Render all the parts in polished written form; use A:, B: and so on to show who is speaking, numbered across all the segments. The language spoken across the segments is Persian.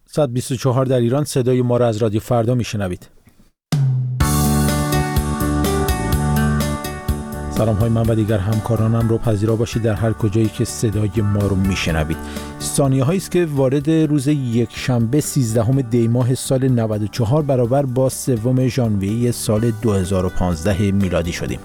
A: ساعت 24 در ایران صدای ما را از رادیو فردا میشنوید. سلام های من و دیگر همکارانم رو پذیرا باشید در هر کجایی که صدای ما رو میشنوید. ثانیه هایی است که وارد روز یکشنبه 13 دی ماه سال 94 برابر با 3 ژانویه سال 2015 میلادی شدیم.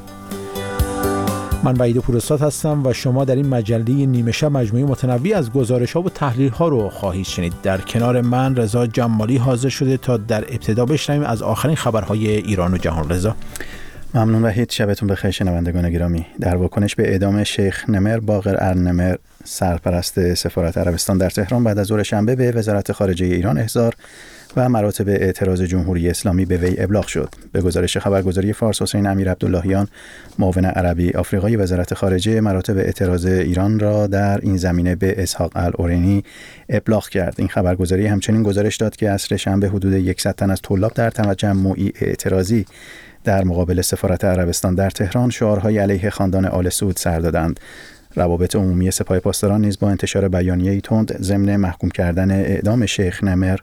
A: من وحید پورستاد هستم و شما در این مجله نیمه شب مجموعه متنوع از گزارش‌ها و تحلیل‌ها رو خواهید شنید. در کنار من رضا جمالی حاضر شده تا در ابتدا بشنویم از آخرین خبرهای ایران و جهان. رضا،
B: ممنون وحید. شبتون بخیر شنوندگان گرامی. در واکنش به اعدام شیخ نمر باقر النمر، سرپرست سفارت عربستان در تهران، بعد از ظهر شنبه به وزارت خارجه ایران احضار و مراتب اعتراض جمهوری اسلامی به وی ابلاغ شد. به گزارش خبرگزاری فارس، حسین امیر عبداللهیان، معاون عربی آفریقای وزارت خارجه، مراتب اعتراض ایران را در این زمینه به اسحاق العرینی ابلاغ کرد. این خبرگزاری همچنین گزارش داد که عصر شنبه حدود 100 تن از طلاب در تجمعی اعتراضی در مقابل سفارت عربستان در تهران شعارهای علیه خاندان آل سعود سر دادند. روابط عمومی سپاه پاسداران نیز با انتشار بیانیه‌ای تند ضمن محکوم کردن اعدام شیخ نمر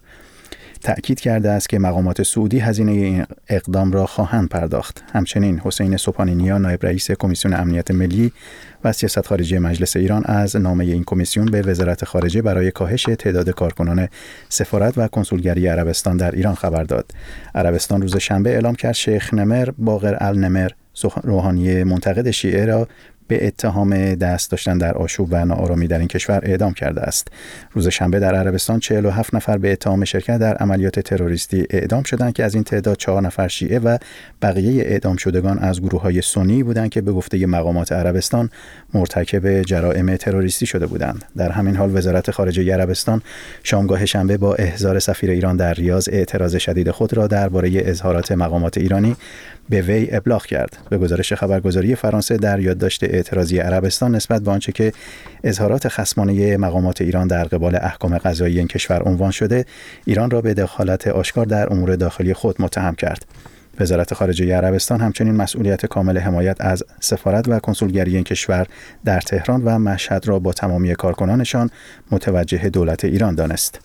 B: تأکید کرده است که مقامات سعودی هزینه این اقدام را خواهند پرداخت. همچنین حسین سبحانی نیا، نایب رئیس کمیسیون امنیت ملی و سیاست خارجی مجلس ایران، از نامه این کمیسیون به وزارت خارجه برای کاهش تعداد کارکنان سفارت و کنسولگری عربستان در ایران خبر داد. عربستان روز شنبه اعلام کرد شیخ نمر باقر النمر، روحانی منتقد شیعه، را به اتهام دست داشتن در آشوب و ناآرامی در این کشور اعدام کرده است. روز شنبه در عربستان 47 نفر به اتهام شرکت در عملیات تروریستی اعدام شدند که از این تعداد 4 نفر شیعه و بقیه اعدام شدگان از گروه‌های سنی بودند که به گفته مقامات عربستان مرتکب جرائم تروریستی شده بودند. در همین حال وزارت خارجه عربستان شامگاه شنبه با احضار سفیر ایران در ریاض اعتراض شدید خود را درباره اظهارات مقامات ایرانی به وی ابلاغ کرد. به گزارش خبرگزاری فرانسه، در یادداشت اعتراضی عربستان نسبت به آنچه که اظهارات خصمانه مقامات ایران در قبال احکام قضایی این کشور عنوان شده، ایران را به دخالت آشکار در امور داخلی خود متهم کرد. وزارت خارجه عربستان همچنین مسئولیت کامل حمایت از سفارت و کنسولگری این کشور در تهران و مشهد را با تمامی کارکنانشان متوجه دولت ایران دانست.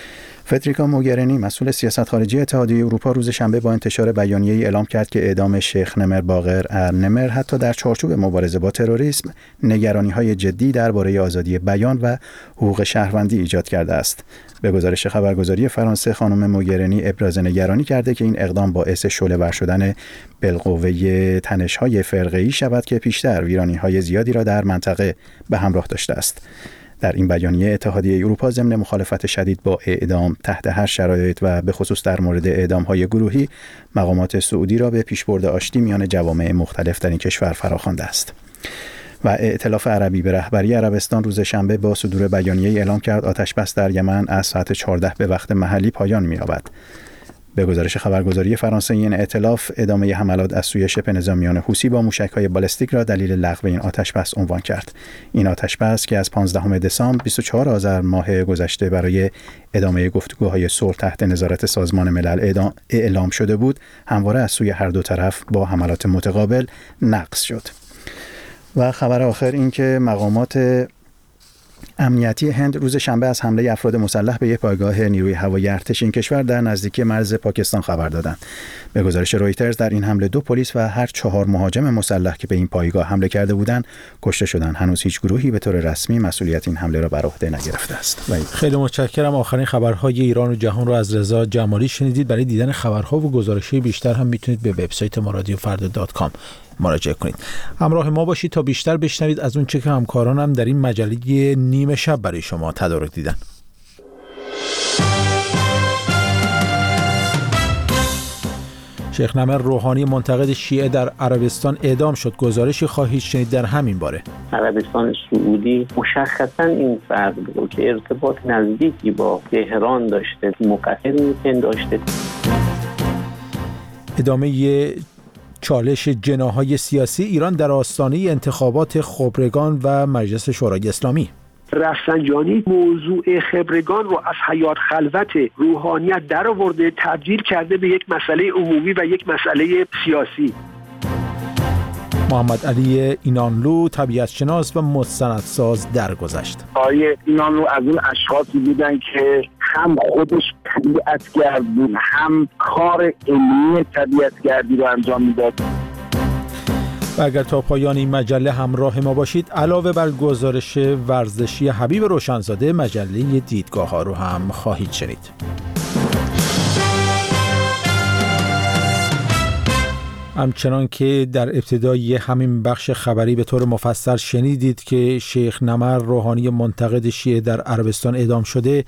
B: فدریکا موگرینی، مسئول سیاست خارجی اتحادیه اروپا، روز شنبه با انتشار بیانیه‌ای اعلام کرد که اعدام شیخ نمر باقر النمر حتی در چارچوب مبارزه با تروریسم نگرانی‌های جدی درباره آزادی بیان و حقوق شهروندی ایجاد کرده است. به گزارش خبرگزاری فرانسه، خانم موگرینی ابراز نگرانی کرده که این اقدام باعث شعله‌ور شدن بالقوه تنش‌های فرقه‌ای شود که پیشتر ویرانی‌های زیادی را در منطقه به همراه داشته است. در این بیانیه اتحادیه اروپا ضمن مخالفت شدید با اعدام تحت هر شرایط و به خصوص در مورد اعدام‌های گروهی، مقامات سعودی را به پیشبرد آشتی میان جوامع مختلف در این کشور فراخوانده است. و ائتلاف عربی به رهبری عربستان روز شنبه با صدور بیانیه‌ای اعلام کرد آتش‌بس در یمن از ساعت 14 به وقت محلی پایان می‌یابد. به گزارش خبرگزاری فرانسه، این ائتلاف ادامه حملات از سوی شبه نظامیان حوثی با موشک‌های بالستیک را دلیل لغو این آتش‌بس عنوان کرد. این آتش‌بس که از 15 دسامبر 24 آذر ماه گذشته برای ادامه گفتگوهای صلح تحت نظارت سازمان ملل اعلام شده بود، همواره از سوی هر دو طرف با حملات متقابل نقض شد. و خبر آخر این که مقامات امنیتی هند روز شنبه از حمله افراد مسلح به یک پایگاه نیروی هوایی ارتش این کشور در نزدیکی مرز پاکستان خبر دادند. به گزارش رویترز در این حمله 2 پلیس و هر 4 مهاجم مسلح که به این پایگاه حمله کرده بودند کشته شدند. هنوز هیچ گروهی به طور رسمی مسئولیت این حمله را بر عهده نگرفته است.
A: خیلی متشکرم. آخرین خبرهای ایران و جهان رو از رضا جمالی شنیدید. برای دیدن خبرها و گزارش‌های بیشتر هم میتونید به وبسایت ما رادیوفردا.com مراجعه کنید. همراه ما باشید تا بیشتر بشنوید از اون چه که همکارانم در این مجله نیمه شب برای شما تدارک دیدن. شیخ نمر، روحانی منتقد شیعه در عربستان، اعدام شد. گزارشی خواهید شنید در همین باره.
C: عربستان سعودی مشخصاً این فرد بود که ارتباط نزدیکی با تهران داشته، مقصر می‌پنداشته.
A: ادامه چالش جناح‌های سیاسی ایران در آستانه انتخابات خبرگان و مجلس شورای اسلامی.
D: رفسنجانی موضوع خبرگان رو از حیات خلوت روحانیت در آورده، تبدیل کرده به یک مسئله عمومی و یک مسئله سیاسی.
A: محمد علی اینانلو طبیعتشناس و مستندساز درگذشت.
E: آقای اینانلو از اون اشخاصی بودن که هم خودش طبیعتگرد بود، هم کار علمی طبیعتگردی رو انجام میداد.
A: و اگر تا پایان این مجله همراه ما باشید، علاوه بر گزارش ورزشی حبیب روشنزاده، مجله دیدگاه ها رو هم خواهید شنید. همچنان که در ابتدای همین بخش خبری به طور مفصل شنیدید که شیخ نمر روحانی منتقد شیعه در عربستان اعدام شده،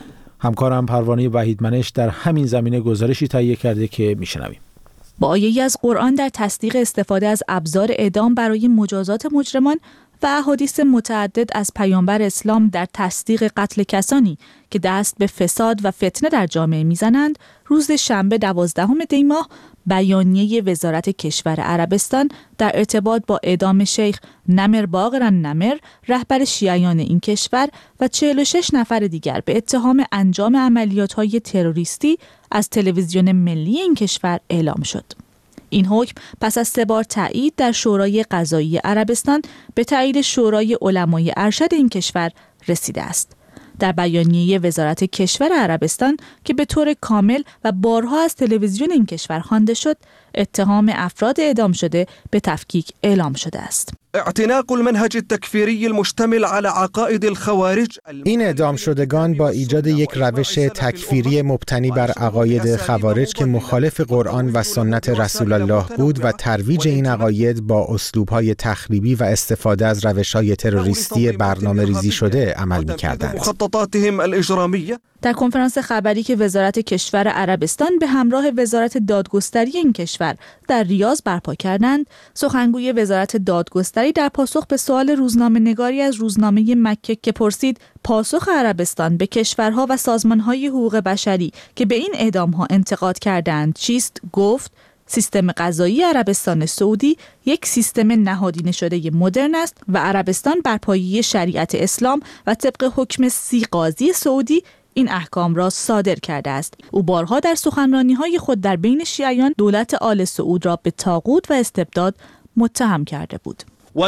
A: همکارم پروانه وحیدمنش در همین زمینه گزارشی تهیه کرده که میشنویم.
F: با آیه‌ای از قرآن در تصدیق استفاده از ابزار اعدام برای مجازات مجرمان و احادیث متعدد از پیامبر اسلام در تصدیق قتل کسانی که دست به فساد و فتنه در جامعه میزنند، روز شنبه 12 دی ماه بیانیه وزارت کشور عربستان در ارتباط با اعدام شیخ نمر باقر النمر، رهبر شیعیان این کشور و 46 نفر دیگر به اتهام انجام عملیات‌های تروریستی از تلویزیون ملی این کشور اعلام شد. این حکم پس از 3 بار تایید در شورای قضایی عربستان به تایید شورای علمای ارشد این کشور رسیده است. در بیانیه وزارت کشور عربستان که به طور کامل و بارها از تلویزیون این کشور خوانده شد، اتهام افراد اعدام شده به تفکیک اعلام شده است.
G: اعتناق المنهج التکفیری المشتمل على عقائد الخوارج.
H: این اعدام شدگان با ایجاد یک روش تکفیری مبتنی بر عقاید خوارج که مخالف قرآن و سنت رسول الله بود و ترویج این عقاید با اسلوب‌های تخریبی و استفاده از روش‌های تروریستی برنامه‌ریزی شده عمل می‌کردند.
G: مخططاتهم الاجرامية.
F: در کنفرانس خبری که وزارت کشور عربستان به همراه وزارت دادگستری این کشور در ریاض برپا کردند، سخنگوی وزارت دادگستری در پاسخ به سوال روزنامه‌نگاری از روزنامه مکه که پرسید پاسخ عربستان به کشورها و سازمان‌های حقوق بشری که به این اعدام‌ها انتقاد کردند چیست، گفت سیستم قضایی عربستان سعودی یک سیستم نهادینه شده مدرن است و عربستان بر پایه شریعت اسلام و طبق حکم 30 قاضی سعودی این احکام را صادر کرده است. او بارها در سخنرانی‌های خود در بین شیعیان دولت آل سعود را به طاغوت و استبداد متهم کرده بود.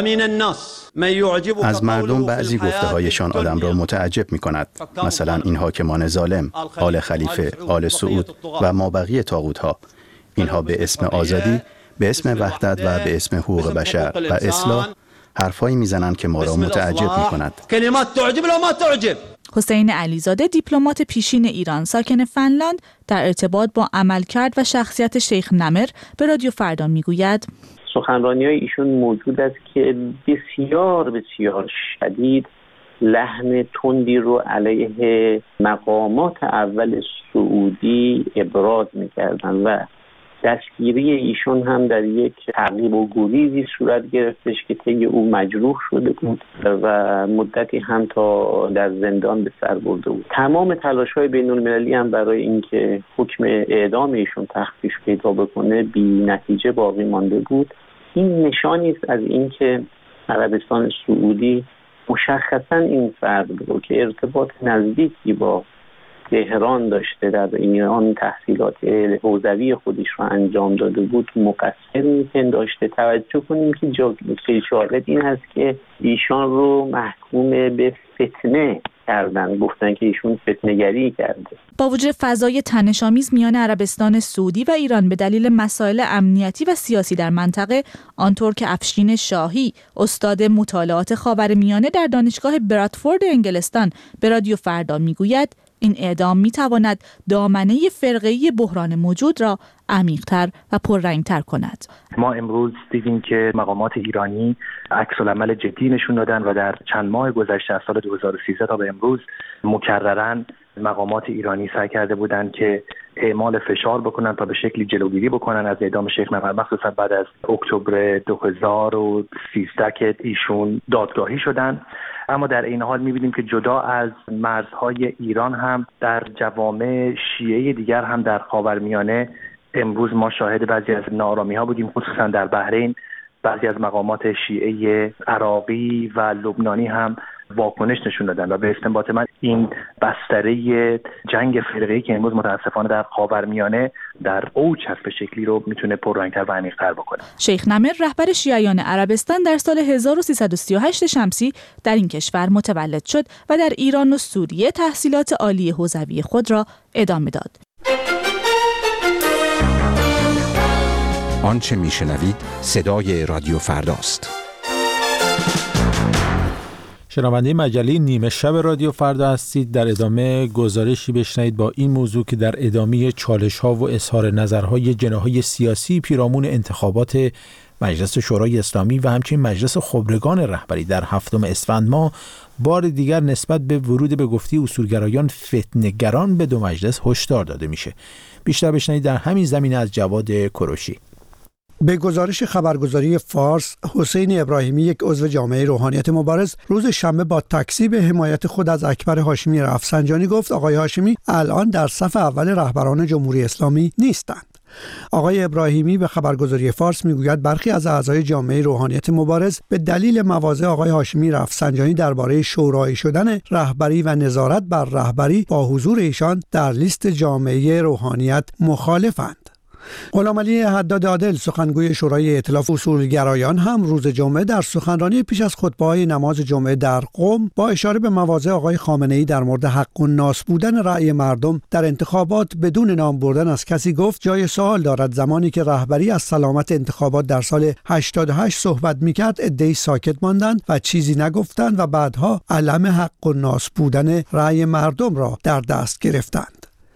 B: از مردم بعضی گفته‌هایشان آدم را متعجب می‌کند. مثلا این حاکمان ظالم، آل خلیفه، آل سعود و مابقی طاغوت‌ها. اینها به اسم آزادی، به اسم وحدت و به اسم حقوق بشر و اصلاح حرفایی میزنند که ما را متعجب می‌کند.
F: حسین علیزاده دیپلمات پیشین ایران ساکن فنلاند در ارتباط با عملکرد و شخصیت شیخ نمر به رادیو فردا میگوید
C: سخنرانی‌های ایشون موجود است که بسیار بسیار شدید لحن تندی رو علیه مقامات اول سعودی ابراز می‌کردن و دستگیری ایشون هم در یک تعقیب و گریزی صورت گرفتش که طی او مجروح شده بود و مدتی هم تا در زندان به سر برده بود. تمام تلاش‌های بین‌المللی هم برای اینکه حکم اعدام ایشون تخفیف پیدا بکنه بی نتیجه باقی مانده بود. این نشانی است از اینکه عربستان سعودی مشخصاً این فرد رو که ارتباط نزدیکی با تهران داشته در ایران تحصیلات حوزوی خودش رو انجام داده بود مقصر می‌پنداشته. توجه کنیم که خیلی جالب این هست که ایشان رو محکوم به فتنه کردن، گفتن که ایشون فتنه‌گری کرده.
F: با وجود فضای تنش‌آمیز میان عربستان سعودی و ایران به دلیل مسائل امنیتی و سیاسی در منطقه، آنطور که افشین شاهی استاد مطالعات خاورمیانه در دانشگاه برادفورد انگلستان به رادیو فردا میگوید، این اعدام میتواند دامنه فرقه‌ای بحران موجود را عمیق‌تر و پررنگ‌تر کند.
I: ما امروز دیدیم که مقامات ایرانی عکس‌العمل جدی نشون دادن و در چند ماه گذشته از سال 2013 تا به امروز مکرراً مقامات ایرانی سعی کرده بودند که اعمال فشار بکنن تا به شکلی جلوگیری بکنن از اعدام شیخ نمر، مخصوصا بعد از اکتبر 2013 که ایشون دادگاهی شدن. اما در این حال می‌بینیم که جدا از مرزهای ایران هم در جوامع شیعه دیگر هم در خاورمیانه امروز ما شاهد بعضی از ناآرامی‌ها بودیم، خصوصا در بحرین بعضی از مقامات شیعه عراقی و لبنانی هم واکنش نشون دادن و به استنباط من این بستره جنگ فرقه‌ای که امروز متاسفانه در خاورمیانه در اوج هست به شکلی رو میتونه پررنگ‌تر و عمیق‌تر بکنه.
F: شیخ نمر رهبر شیعیان عربستان در سال 1338 شمسی در این کشور متولد شد و در ایران و سوریه تحصیلات عالی حوزوی خود را ادامه داد.
J: آنچه میشنوید صدای رادیو فرداست.
A: شنونده مجله نیمه شب رادیو فردا هستید. در ادامه گزارشی بشنوید با این موضوع که در ادامه چالش‌ها و اظهار نظرهای جناح‌های سیاسی پیرامون انتخابات مجلس شورای اسلامی و همچنین مجلس خبرگان رهبری در 7 اسفند ماه بار دیگر نسبت به ورود به گفته اصولگرایان فتنه‌گران به دو مجلس هشدار داده میشه. بیشتر بشنوید در همین زمینه از جواد کوروشی.
K: به گزارش خبرگزاری فارس، حسین ابراهیمی، یک عضو جامعه روحانیت مبارز، روز شنبه با تاکسی به حمایت خود از اکبر هاشمی رفسنجانی گفت آقای هاشمی الان در صف اول رهبران جمهوری اسلامی نیستند. آقای ابراهیمی به خبرگزاری فارس میگوید برخی از اعضای جامعه روحانیت مبارز به دلیل مواضع آقای هاشمی رفسنجانی درباره شورایی شدن رهبری و نظارت بر رهبری با حضور ایشان در لیست جامعه روحانیت مخالفند. غلامعلی حداد عادل، سخنگوی شورای ائتلاف اصولگرایان، هم روز جمعه در سخنرانی پیش از خطبه‌های نماز جمعه در قم با اشاره به مواضع آقای خامنه‌ای در مورد حق و ناس بودن رأی مردم در انتخابات بدون نام بردن از کسی گفت جای سوال دارد زمانی که رهبری از سلامت انتخابات در سال 88 صحبت می‌کرد عده‌ای ساکت ماندند و چیزی نگفتند و بعدها علم حق و ناس بودن رأی مردم را در دست گرفتند.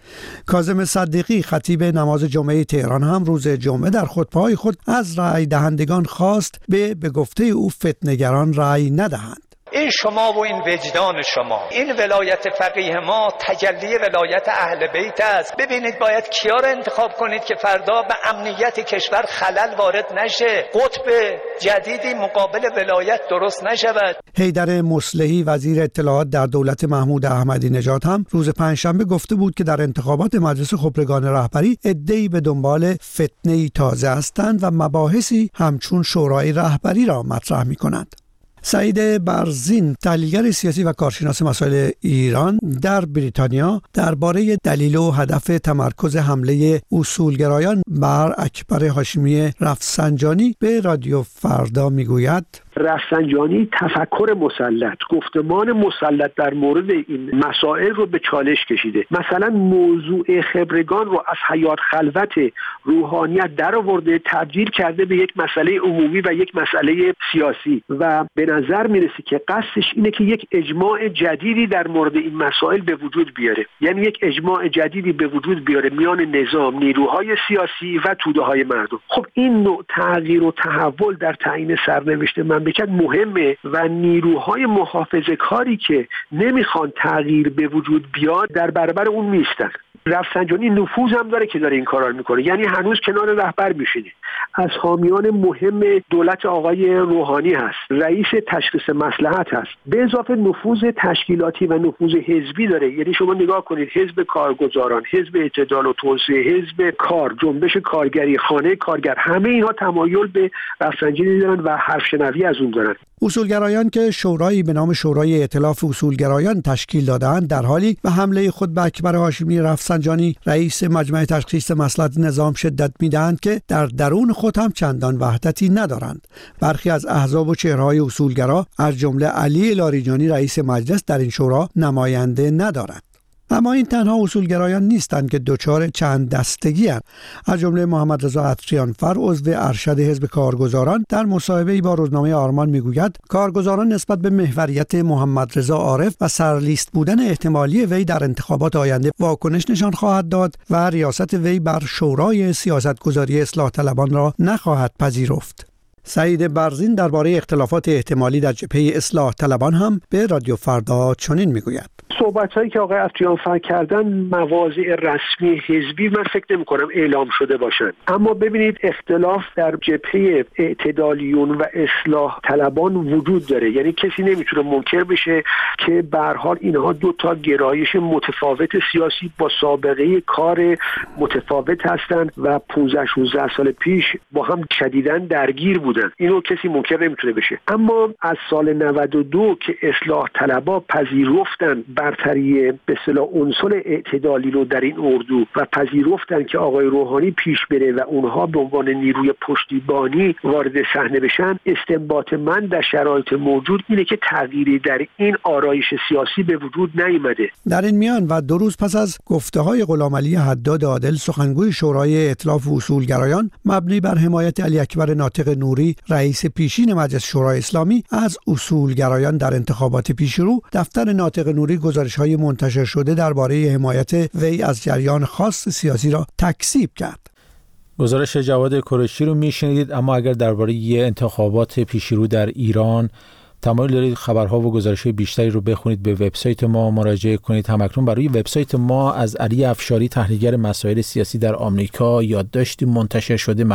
K: کاظم صدیقی، خطیب نماز جمعه تهران، هم روز جمعه در خطبه‌های خود از رأی دهندگان خواست به گفته او فتنه‌گران رأی ندهند.
L: این شما و این وجدان شما، این ولایت فقیه ما تجلی ولایت اهل بیت است. ببینید باید کیا رو انتخاب کنید که فردا به امنیت کشور خلل وارد نشه، قطب جدیدی مقابل ولایت درست نشود.
K: حیدر مصلحی، وزیر اطلاعات در دولت محمود احمدی نژاد، هم روز پنجشنبه گفته بود که در انتخابات مجلس خبرگان رهبری عده‌ای به دنبال فتنه‌ای تازه هستند و مباحثی همچون شورای رهبری را مطرح می‌کنند. سعید برزین، تحلیلگر سیاسی و کارشناس مسائل ایران در بریتانیا، درباره دلیل و هدف تمرکز حمله اصولگرایان بر اکبر هاشمی رفسنجانی به رادیو فردا میگوید
D: رفسنجانی تفکر مسلط، گفتمان مسلط در مورد این مسائل رو به چالش کشیده. مثلا موضوع خبرگان رو از حیات خلوت روحانیت در آورده، تبدیل کرده به یک مسئله عمومی و یک مسئله سیاسی و به نظر میرسه که قصدش اینه که یک اجماع جدیدی در مورد این مسائل به وجود بیاره، یعنی یک اجماع جدیدی به وجود بیاره میان نظام، نیروهای سیاسی و توده‌های مردم. خب این نوع تغییر و تحول در تعیین سرنوشت مملکت مهمه و نیروهای محافظه‌کاری که نمیخوان تغییر به وجود بیاد در برابر اون میستن. رفسنجانی نفوذ هم داره که داره این کارا رو میکنه، یعنی هنوز کنار رهبر میشینه، از حامیان مهم دولت آقای روحانی هست، رئیس تشخیص مصلحت هست، به اضافه نفوذ تشکیلاتی و نفوذ حزبی داره. یعنی شما نگاه کنید حزب کارگزاران، حزب اعتدال و توسعه، حزب کار، جنبش کارگری، خانه کارگر، همه اینها تمایل به رفسنجانی دارن و حرف شنوی از اون دارن.
K: اصولگرایان که شورایی به نام شورای ائتلاف اصولگرایان تشکیل دادند در حالی به حمله خود به اکبر هاشمی رفسنجانی رئیس مجمع تشخیص مصلحت نظام شدت میدهند که در درون خود هم چندان وحدتی ندارند. برخی از احزاب و چهره‌های اصولگرا از جمله علی لاریجانی رئیس مجلس در این شورا نماینده ندارند. اما این تنها اصولگرایان نیستند که دچار چند دستگی اند. از جمله محمد رضا عطریانفر، عضو ارشد حزب کارگزاران، در مصاحبه‌ای با روزنامه آرمان میگوید کارگزاران نسبت به محوریت محمد رضا عارف و سرلیست بودن احتمالی وی در انتخابات آینده واکنش نشان خواهد داد و ریاست وی بر شورای سیاستگذاری اصلاح طلبان را نخواهد پذیرفت. سعید برزین درباره اختلافات احتمالی در جبهه اصلاح طلبان هم به رادیو فردا چنین میگوید:
D: صحبت‌هایی که آقای عطریانفر کردن مواضع رسمی حزبی من فکر نمی‌کنم اعلام شده باشند، اما ببینید اختلاف در جبهه اعتدالیون و اصلاح طلبان وجود داره. یعنی کسی نمیتونه منکر بشه که به هر حال اینها دو تا گرایش متفاوت سیاسی با سابقه کار متفاوت هستند و 15-16 سال پیش با هم شدیداً درگیر بودن. اینو کسی منکر نمیتونه بشه. اما از سال 92 که اصلاح طلبا پذیرفتن برتری به اصطلاح عنصر اعتدالی رو در این اردو و پذیرفتن که آقای روحانی پیش بره و اونها به عنوان نیروی پشتیبانی وارد صحنه بشن، استنباط من در شرایط موجود اینه که تغییری در این آرایش سیاسی به وجود نیامده.
K: در این میان و 2 روز پس از گفته‌های غلامعلی حداد عادل سخنگوی شورای ائتلاف اصولگرایان مبنی بر حمایت علی اکبر ناطق نوری رئیس پیشین مجلس شورای اسلامی از اصولگرایان در انتخابات پیشرو، دفتر ناطق نوری گزارش‌های منتشر شده درباره حمایت وی از جریان خاص سیاسی را تکذیب کرد.
A: گزارش جواد کرشی رو میشنیدید. اما اگر درباره انتخابات پیشرو در ایران تمایل دارید خبرها و گزارش‌های بیشتری رو بخونید، به وبسایت ما مراجعه کنید. همکنون برای وبسایت ما از علی افشاری تحلیلگر مسائل سیاسی در آمریکا یادداشتی منتشر شده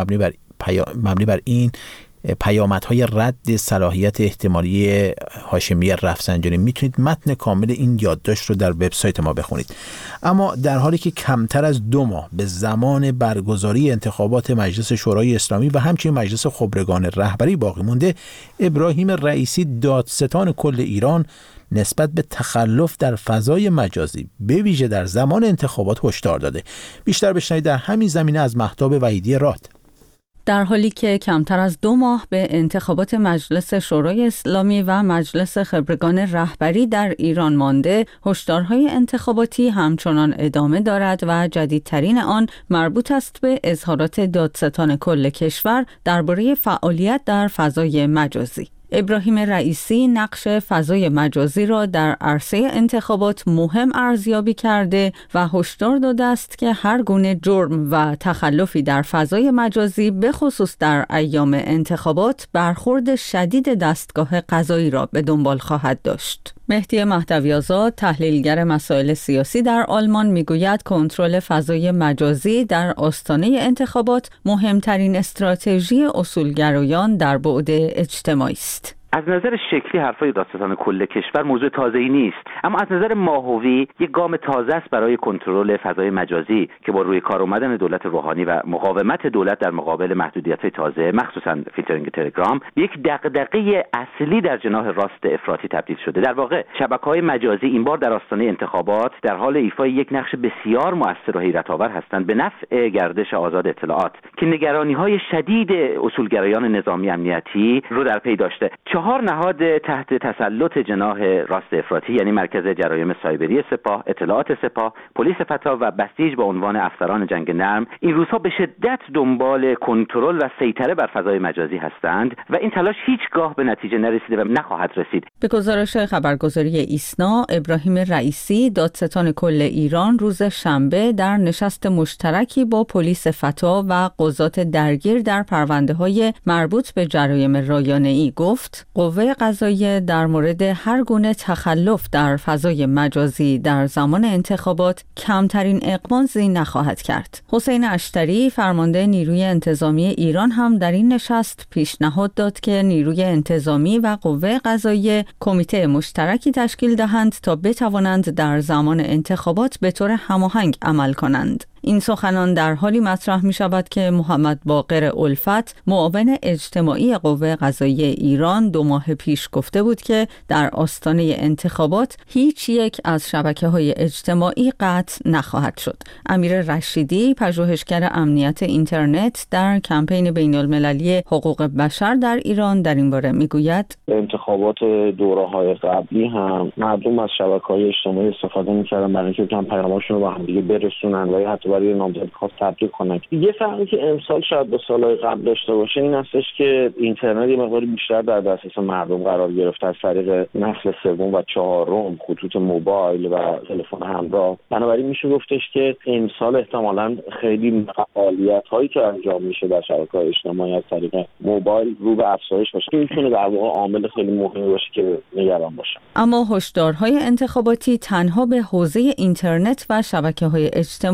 A: مبنی بر این پیامدهای رد صلاحیت احتمالی هاشمی رفسنجانی. میتونید متن کامل این یادداشت رو در وبسایت ما بخونید. اما در حالی که کمتر از 2 ماه به زمان برگزاری انتخابات مجلس شورای اسلامی و همچنین مجلس خبرگان رهبری باقی مونده، ابراهیم رئیسی دادستان کل ایران نسبت به تخلف در فضای مجازی به ویژه در زمان انتخابات هشدار داده. بیشتر بشنوید در همین زمینه از مهتاب وحیدی راد.
M: در حالی که کمتر از 2 ماه به انتخابات مجلس شورای اسلامی و مجلس خبرگان رهبری در ایران مانده، هشدارهای انتخاباتی همچنان ادامه دارد و جدیدترین آن مربوط است به اظهارات دادستان کل کشور درباره فعالیت در فضای مجازی. ابراهیم رئیسی نقش فضای مجازی را در عرصه انتخابات مهم ارزیابی کرده و هشدار داده است که هر گونه جرم و تخلفی در فضای مجازی به خصوص در ایام انتخابات برخورد شدید دستگاه قضایی را به دنبال خواهد داشت. مهدی مهدوی‌آزاد تحلیلگر مسائل سیاسی در آلمان میگوید کنترل فضای مجازی در آستانه انتخابات مهمترین استراتژی اصولگرایان در بعد اجتماعی است.
N: از نظر شکلی حرفای دادستان کل کشور موضوع تازه‌ای نیست، اما از نظر ماهوی یک گام تازه است برای کنترل فضای مجازی که با روی کار آمدن دولت روحانی و مقاومت دولت در مقابل محدودیت‌های تازه، مخصوصا فیلترینگ تلگرام، یک دغدغه اصلی در جناح راست افراطی تبدیل شده. در واقع شبکه‌های مجازی این بار در آستانه انتخابات در حال ایفای یک نقش بسیار مؤثر و حیرت‌آور هستند به نفع گردش آزاد اطلاعات که نگرانی‌های شدید اصولگرایان نظامی امنیتی رو در پی داشته. 4 نهاد تحت تسلط جناح راست افراطی، یعنی مرکز جرایم سایبری سپاه، اطلاعات سپاه، پلیس فتا و بسیج با عنوان افسران جنگ نرم، این روزها به شدت دنبال کنترل و سیطره بر فضای مجازی هستند و این تلاش هیچگاه به نتیجه نرسیده و نخواهد رسید.
M: به گزارش خبرگزاری ایسنا، ابراهیم رئیسی دادستان کل ایران روز شنبه در نشست مشترکی با پلیس فتا و قضات درگیر در پرونده‌های مربوط به جرایم رایانه‌ای گفت قوه قضاییه در مورد هر گونه تخلف در فضای مجازی در زمان انتخابات کمترین اقماعی نخواهد کرد. حسین اشتری فرمانده نیروی انتظامی ایران هم در این نشست پیشنهاد داد که نیروی انتظامی و قوه قضاییه کمیته مشترکی تشکیل دهند تا بتوانند در زمان انتخابات به طور هماهنگ عمل کنند. این سخنان در حالی مطرح می شود که محمد باقر الفت معاون اجتماعی قوه قضاییه ایران 2 ماه پیش گفته بود که در آستانه انتخابات هیچ یک از شبکه‌های اجتماعی قطع نخواهد شد. امیر رشیدی پژوهشگر امنیت اینترنت در کمپین بین‌المللی حقوق بشر در ایران در این باره میگوید
O: انتخابات دوره‌های قبلی هم مردم از شبکه‌های اجتماعی استفاده می‌کردن برای اینکه پیام‌هاشون رو به هم دیگه برسونن و حتی برای نامزد خاص تبدیل کنن. یه فرقی که امسال شاید با سالهای قبل داشته باشه این هستش که اینترنت یه مقدار بیشتر در دسترس مردم قرار گرفته از طریق نسل 3 و 4 خطوط موبایل و تلفن همراه. بنابراین میشه گفتش که امسال احتمالاً خیلی فعالیت‌هایی که انجام میشه در شبکه‌های اجتماعی از طریق موبایل رو به افزایش باشه. این میتونه در واقع عامل خیلی مهمی باشه که نگران باشه.
M: اما هشدارهای انتخاباتی تنها به حوزه اینترنت و شبکه‌های اجتماعی